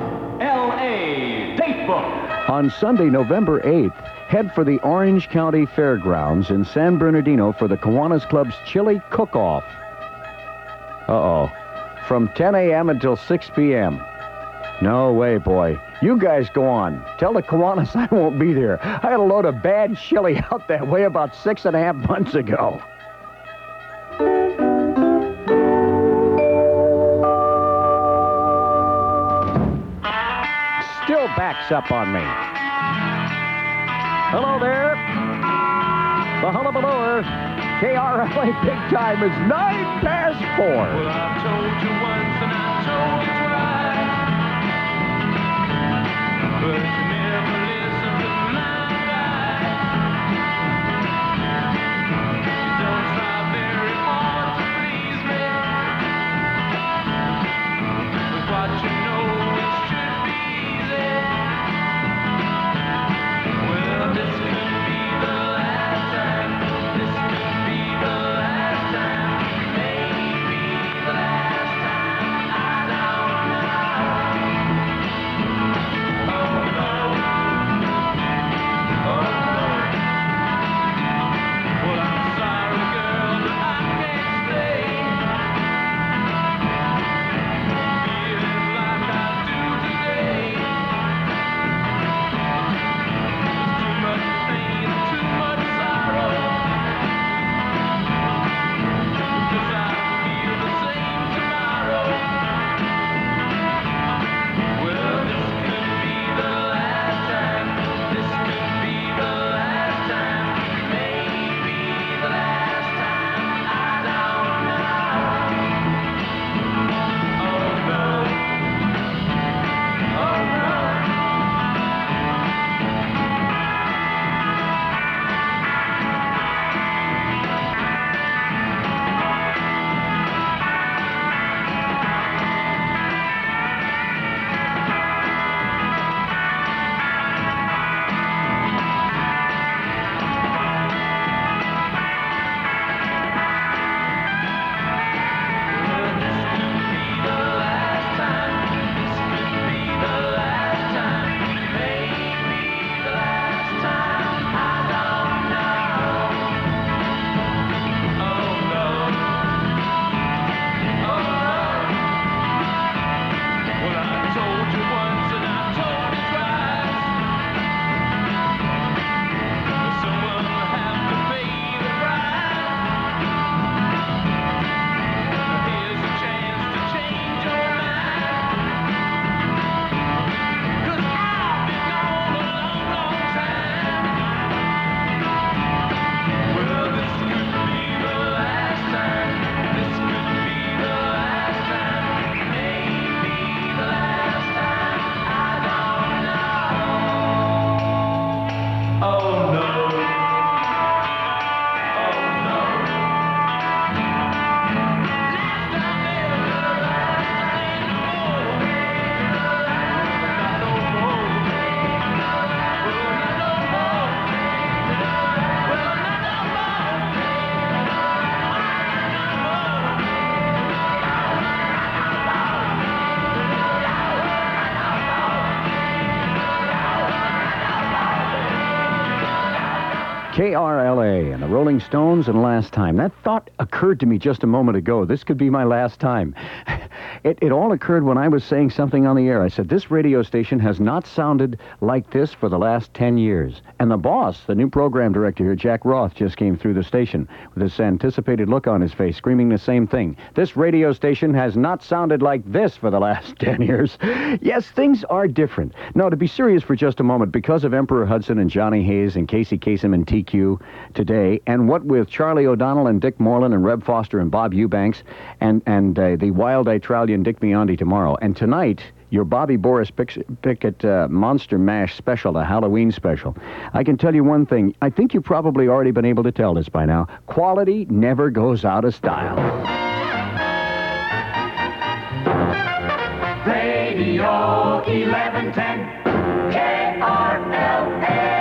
L A Datebook. On Sunday, November eighth, head for the Orange County Fairgrounds in San Bernardino for the Kiwanis Club's Chili Cook-Off. Uh-oh. From ten a.m. until six p.m. No way, boy. You guys go on. Tell the Kiwanis I won't be there. I had a load of bad chili out that way about six and a half months ago. Still backs up on me. Hello there. The hullabaloo. K R L A Big Time is nine past four. Well, I've told you once and I've told you twice, but you never listen to my advice. You don't try very hard to please me with what you know it should be easy. Well, this could be the last time. This could be the last time. Maybe the last time. I don't know. Oh, no. K R L A and the Rolling Stones and Last Time. That thought occurred to me just a moment ago. This could be my last time. It, it all occurred when I was saying something on the air. I said, this radio station has not sounded like this for the last ten years. And the boss, the new program director here, Jack Roth, just came through the station with this anticipated look on his face, screaming the same thing. This radio station has not sounded like this for the last ten years. Yes, things are different. Now, to be serious for just a moment, because of Emperor Hudson and Johnny Hayes and Casey Kasem and T Q today, and what with Charlie O'Donnell and Dick Moreland and Reb Foster and Bob Eubanks and, and uh, the Wild Australian Dick Biondi tomorrow. And tonight, your Bobby Boris Pickett uh, Monster Mash special, the Halloween special. I can tell you one thing. I think you've probably already been able to tell this by now. Quality never goes out of style. Radio eleven ten K R L A.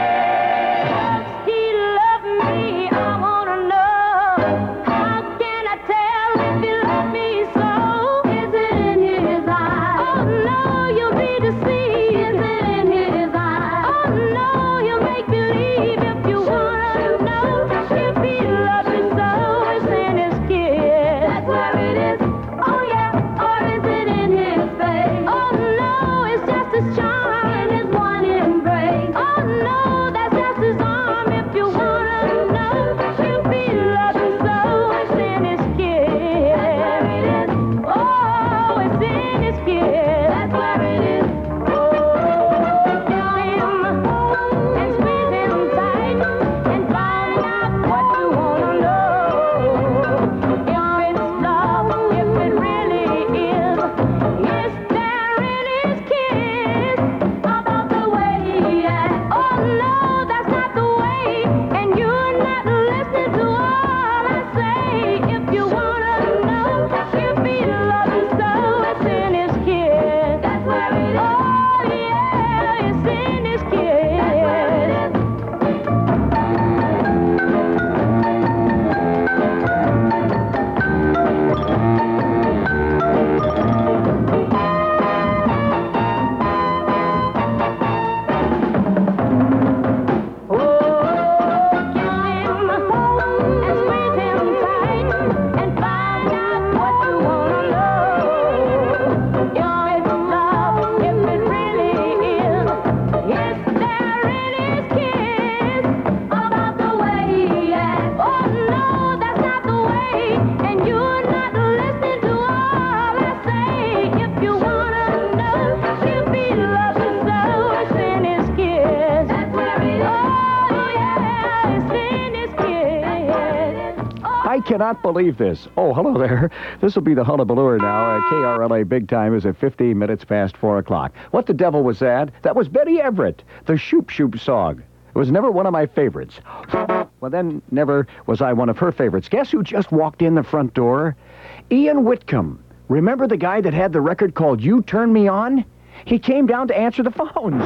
I cannot believe this. Oh, hello there. This will be the hullabaloo now. Uh, K R L A Big Time is at fifteen minutes past four o'clock. What the devil was that? That was Betty Everett, the Shoop Shoop song. It was never one of my favorites. Well, then never was I one of her favorites. Guess who just walked in the front door? Ian Whitcomb. Remember the guy that had the record called You Turn Me On? He came down to answer the phones.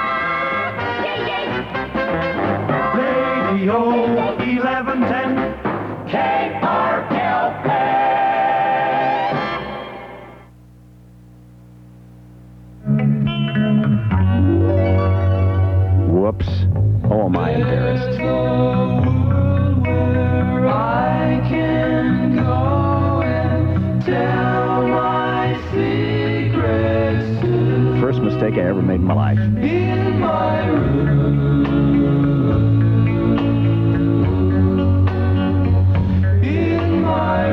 Radio eleven ten K R L A. Whoops. Oh, am I embarrassed. I can go and tell my secrets to First mistake I ever made in my life. in my room. In my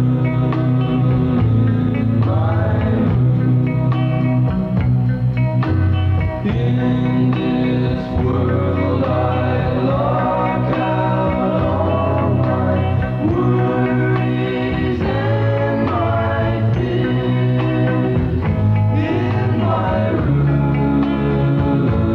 room. My room. In this world I lock out all my worries and my fears. In my room.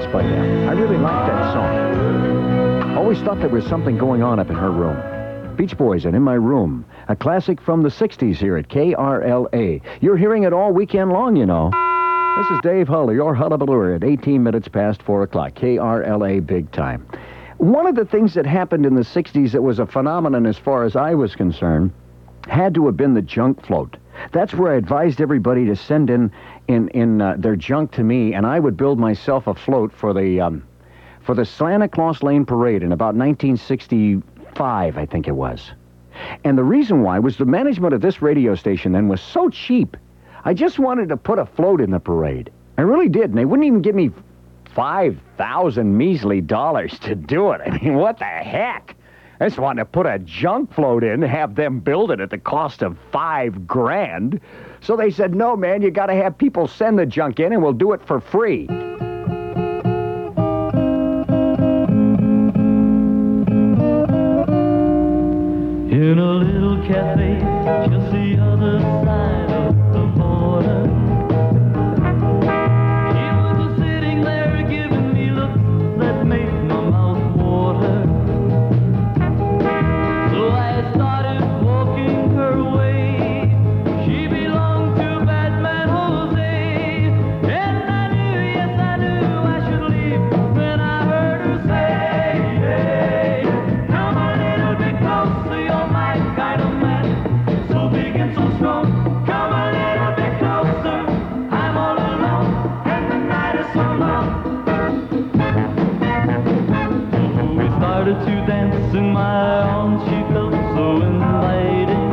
Boys by them. I really liked that song. Always thought there was something going on up in her room. Beach Boys and In My Room, a classic from the sixties here at K R L A. You're hearing it all weekend long, you know. This is Dave Hull, your hullabaloo at eighteen minutes past four o'clock. K R L A Big Time. One of the things that happened in the sixties that was a phenomenon as far as I was concerned had to have been the junk float. That's where I advised everybody to send in in, in uh, their junk to me, and I would build myself a float for the um, for the Santa Claus Lane Parade in about nineteen sixty-five, I think it was. And the reason why was the management of this radio station then was so cheap. I just wanted to put a float in the parade. I really did, and they wouldn't even give me five thousand measly dollars to do it. I mean, what the heck? I just wanted to put a junk float in, have them build it at the cost of five grand. So they said, no, man, you got to have people send the junk in, and we'll do it for free. In a little cafe just the other side of the border, he was sitting there giving me looks that made my mouth water. So I started walking her way. She belonged to Batman Jose, and I knew, yes I knew I should leave when I heard her say, hey, come a little bit closer, you're my kind of man, so big and so strong. Come a little bit closer, I'm all alone, and the night is so long. We started to dance in my arms, she felt so inviting,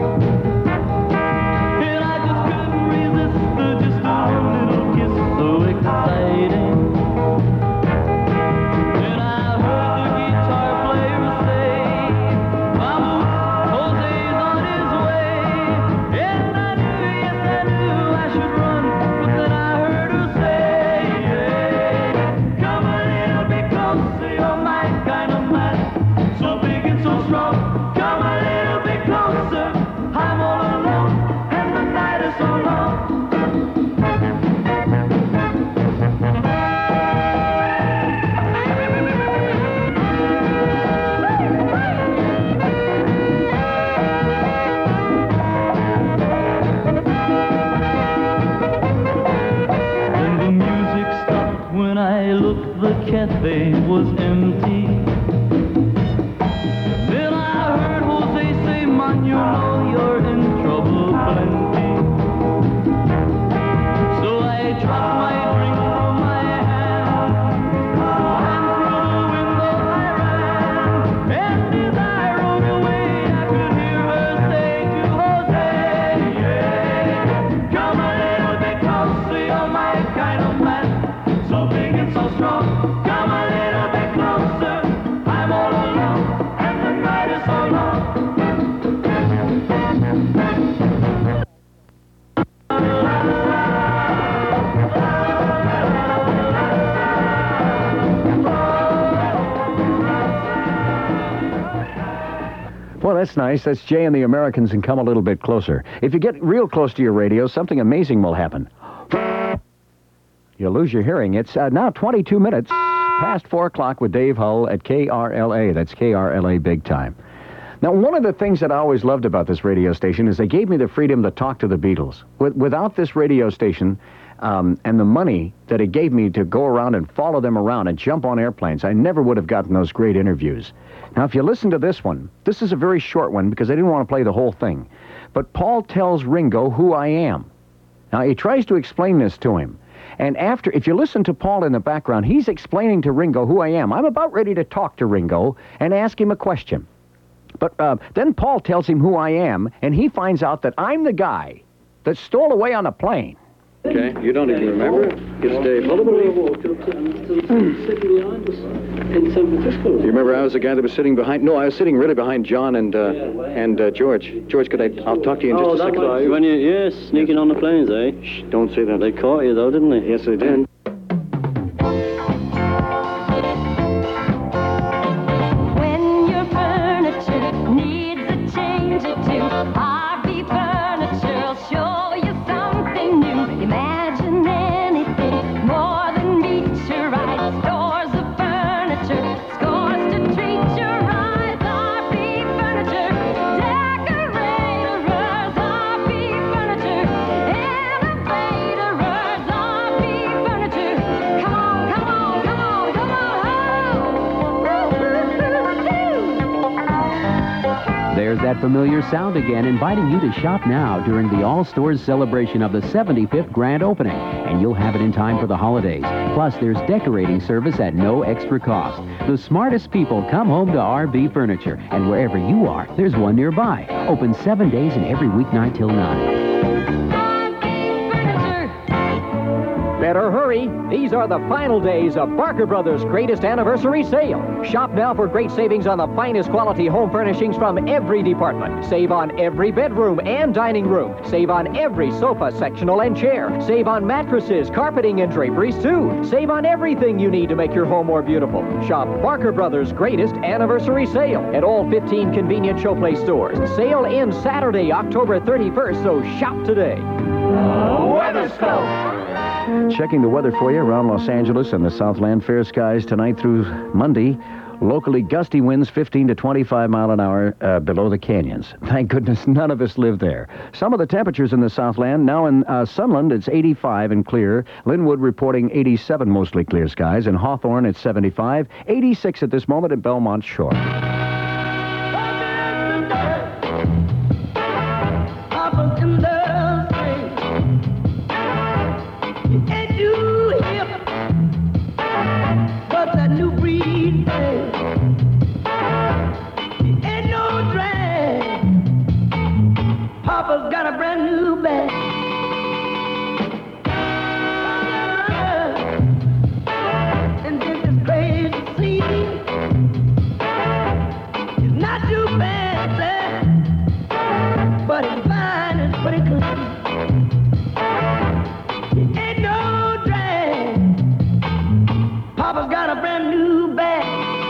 and I just couldn't resist her, just a little kiss so exciting. And I heard the guitar player say, Vamos, Jose's on his way. And I knew, yes I knew I should run, but then I heard her say, hey, come a little bit closer, you're my kind of man, so big and so strong. Come a little bit closer, I'm all alone, and the night is so long. Then the music stopped when I looked, the cafe was empty. Then I heard Jose say, man, you know you're in trouble plenty. So I dropped my drink from my hand, and through the window I ran. And as I rode away, I could hear her say to Jose, yeah, come a little bit closer, you're my kind of man, so big and so strong. Come a little bit closer, I'm all alone, and the night is so long. Well, that's nice. That's Jay and the Americans and Come a Little Bit Closer. If you get real close to your radio, something amazing will happen. You'll lose your hearing. It's uh, now twenty-two minutes past four o'clock with Dave Hull at K R L A. That's K R L A Big Time. Now, one of the things that I always loved about this radio station is they gave me the freedom to talk to the Beatles. With, without this radio station um, and the money that it gave me to go around and follow them around and jump on airplanes, I never would have gotten those great interviews. Now, if you listen to this one, this is a very short one because I didn't want to play the whole thing. But Paul tells Ringo who I am. Now, he tries to explain this to him. And after, if you listen to Paul in the background, he's explaining to Ringo who I am. I'm about ready to talk to Ringo and ask him a question. But uh, then Paul tells him who I am, and he finds out that I'm the guy that stole away on a plane. Okay, you don't even remember? It's Dave Hullabaloo. In San Francisco. You remember I was the guy that was sitting behind? No, I was sitting really behind John and uh, and uh, George. George, could I? I'll talk to you in just oh, a second. Oh, that's when you, yes, sneaking on the planes, eh? Shh, don't say that. They caught you, though, didn't they? Yes, they did. When your furniture needs a change or two, R V Furniture'll show you something new. Imagine anything more than meets your eye. that familiar sound again, inviting you to shop now during the All Stores celebration of the seventy-fifth grand opening. And you'll have it in time for the holidays. Plus, there's decorating service at no extra cost. The smartest people come home to R B Furniture. And wherever you are, there's one nearby. Open seven days and every weeknight till nine. Better hurry. These are the final days of Barker Brothers' greatest anniversary sale. Shop now for great savings on the finest quality home furnishings from every department. Save on every bedroom and dining room. Save on every sofa, sectional, and chair. Save on mattresses, carpeting, and draperies, too. Save on everything you need to make your home more beautiful. Shop Barker Brothers' greatest anniversary sale at all fifteen convenient Showplace stores. Sale ends Saturday, October thirty-first, so shop today. Weatherscope. Checking the weather for you around Los Angeles and the Southland. Fair skies tonight through Monday. Locally gusty winds fifteen to twenty-five mile an hour uh, below the canyons. Thank goodness none of us live there. Some of the temperatures in the Southland. Now in uh, Sunland, it's eighty-five and clear. Linwood reporting eighty-seven, mostly clear skies. In Hawthorne, it's seventy-five. eighty-six at this moment at Belmont Shore. Papa's got a brand new bag. And this is crazy to see. It's not too fancy, but it's fine and pretty clean. It ain't no drag. Papa's got a brand new bag.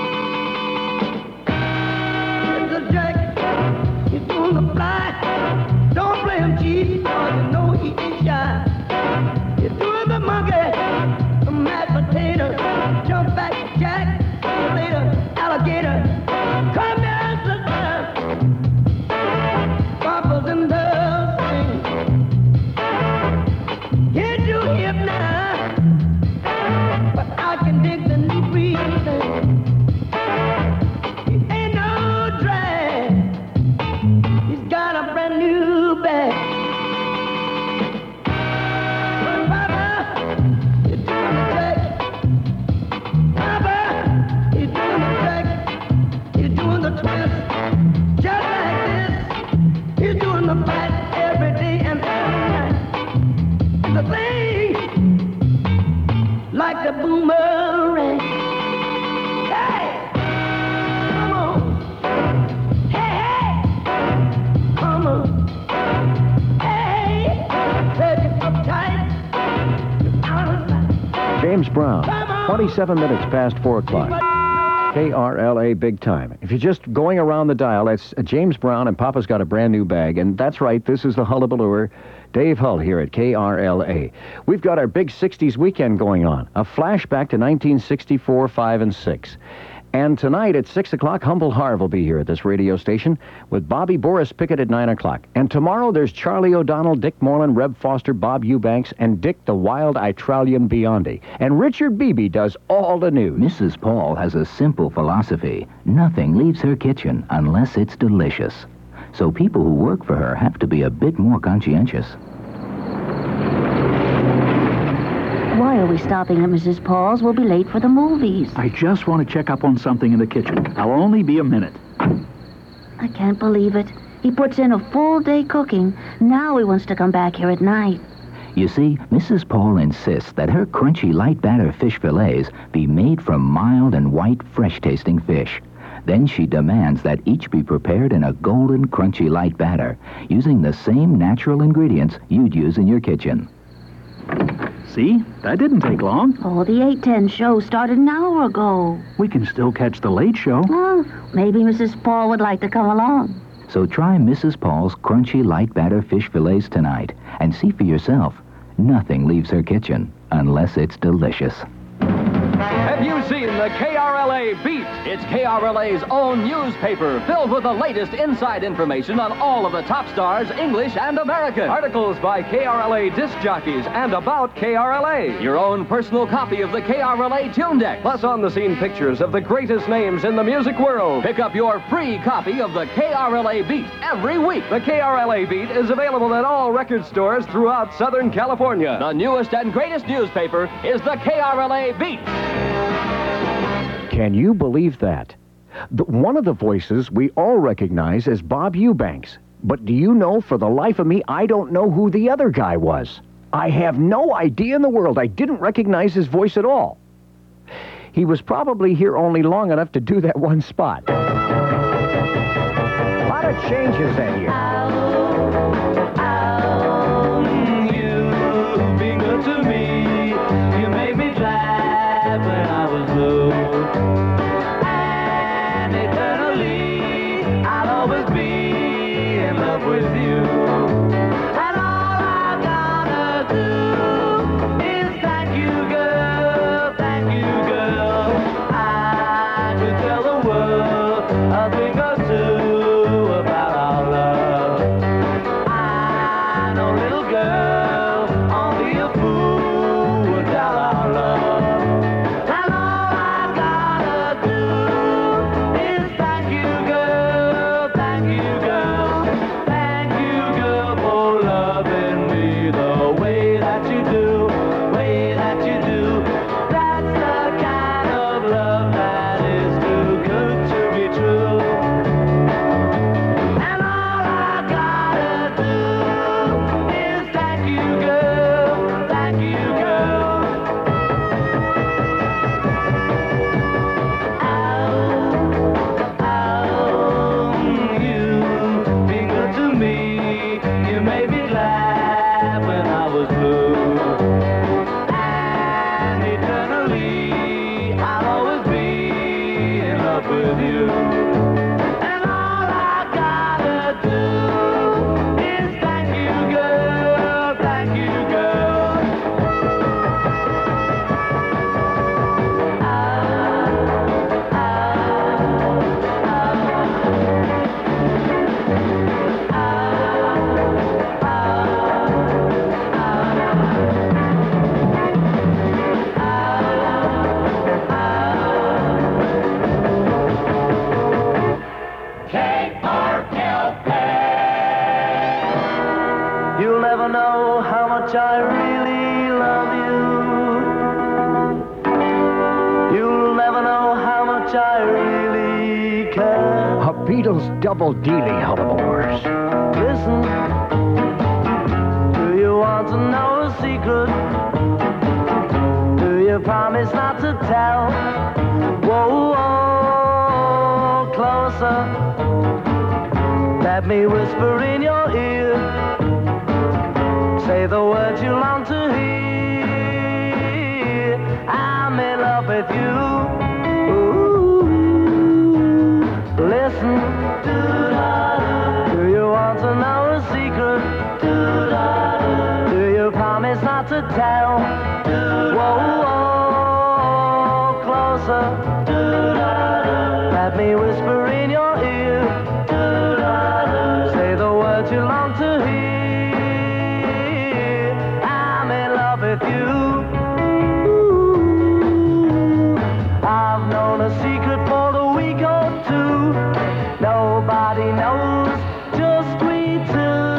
It's a jacket. He's doing the fly. Don't play him cheap, cause you know he ain't shy. You're doing the monkey, the mashed potato, jump back, jack, later, alligator. Come down, sister. Papa's in the thing. Can't do hip now, but I can dig the new breathing. He ain't no drag. He's got a brand new bag. But Papa, you're doing the jack. Papa, you're doing the jack. You're doing the twist. Just like this. You're doing the fight every day and every night. And the thing, like the boomerang. Hey, come on. Hey, hey, come on. James Brown, twenty-seven minutes past four o'clock. K R L A Big Time. If you're just going around the dial, that's James Brown, and Papa's got a brand new bag. And that's right, this is the hullabalooer, Dave Hull here at K R L A. We've got our big sixties weekend going on, a flashback to nineteen sixty-four, five, and six. And tonight at six o'clock, Humble Harv will be here at this radio station with Bobby Boris Pickett at nine o'clock. And tomorrow there's Charlie O'Donnell, Dick Moreland, Reb Foster, Bob Eubanks, and Dick the Wild Itralian Biondi. And Richard Beebe does all the news. Missus Paul has a simple philosophy. Nothing leaves her kitchen unless it's delicious. So people who work for her have to be a bit more conscientious. Why are we stopping at Missus Paul's? We'll be late for the movies. I just want to check up on something in the kitchen. I'll only be a minute. I can't believe it. He puts in a full day cooking. Now he wants to come back here at night. You see, Missus Paul insists that her crunchy light batter fish fillets be made from mild and white, fresh-tasting fish. Then she demands that each be prepared in a golden, crunchy light batter, using the same natural ingredients you'd use in your kitchen. See? That didn't take long. Oh, the eight ten show started an hour ago. We can still catch the late show. Well, maybe Missus Paul would like to come along. So try Missus Paul's crunchy light batter fish fillets tonight and see for yourself. Nothing leaves her kitchen unless it's delicious. Hey, Have you seen the K R L A Beat? It's K R L A's own newspaper filled with the latest inside information on all of the top stars, English and American. Articles by K R L A disc jockeys and about K R L A. Your own personal copy of the K R L A Tune Deck. Plus on-the-scene pictures of the greatest names in the music world. Pick up your free copy of the K R L A Beat every week. The K R L A Beat is available at all record stores throughout Southern California. The newest and greatest newspaper is the K R L A Beat. Can you believe that? The, one of the voices we all recognize as Bob Eubanks. But do you know, for the life of me, I don't know who the other guy was. I have no idea in the world. I didn't recognize his voice at all. He was probably here only long enough to do that one spot. A lot of changes that year. You've been good to me. You made me glad when I was blue. And eternally, I'll always be in love with you. And all I gotta do is thank you, girl, thank you, girl. I could tell the world a thing or two about our love. I know, little girl, only a fool would doubt our love. And all I gotta do is thank you, girl, thank you, girl. Thank you, girl, for loving me the way that you do, way that you do. That's the kind of love that is too good to be true. And all I gotta do is thank you, girl, thank you, girl. You've been good to me. You made me glad when I was blue. And eternally, I'll always be in love with you. And all I gotta do is thank you, girl, thank you, girl. K R L A. You'll never know how much I really love you. You'll never know how much I really care. A Beatles double dealing, hullabalooers. Listen, do you want to know a secret? Do you promise not to tell? Whoa, whoa, closer. Let me whisper in your ear. Say the words you long to hear. I'm in love with you. Ooh. Listen. Do you want to know a secret? Do you promise not to tell? Whoa, whoa, closer. Let me whisper in your ear. Say the words you long to hear. I'm in love with you. I've known a secret for a week or two. Nobody knows, just we two.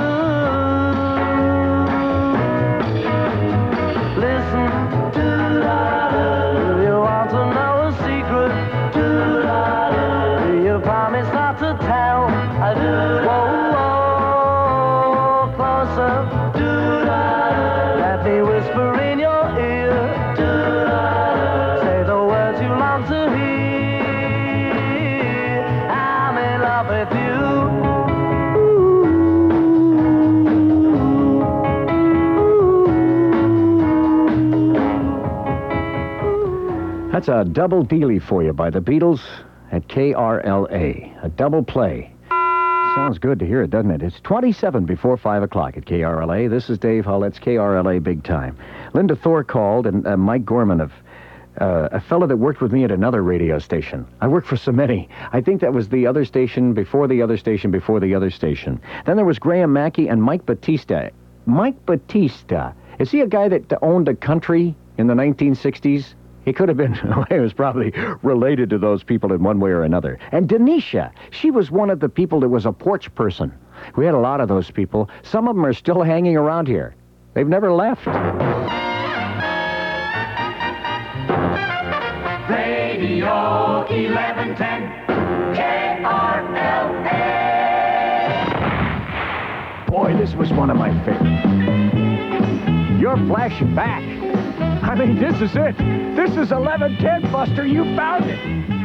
Listen, do you want to know a secret? Do you promise not to tell? I do. Whoa, whoa, closer. Let me whisper in your ear. Say the words you long to hear. I'm in love with you. That's a double dealie for you by the Beatles at K R L A. A double play. Sounds good to hear it, doesn't it? It's twenty-seven before five o'clock at K R L A. This is Dave Hull. It's K R L A Big Time. Linda Thor called, and uh, Mike Gorman of uh, a fellow that worked with me at another radio station. I worked for so many. I think that was the other station before the other station before the other station. Then there was Graham Mackey and Mike Batista. Mike Batista. Is he a guy that owned a country in the nineteen sixties? He could have been, he was probably related to those people in one way or another. And Denisha, she was one of the people that was a porch person. We had a lot of those people. Some of them are still hanging around here. They've never left. Radio eleven ten K R L A. Boy, this was one of my favorites. You're flashing back. I mean, this is it. This is eleven ten, Buster. You found it.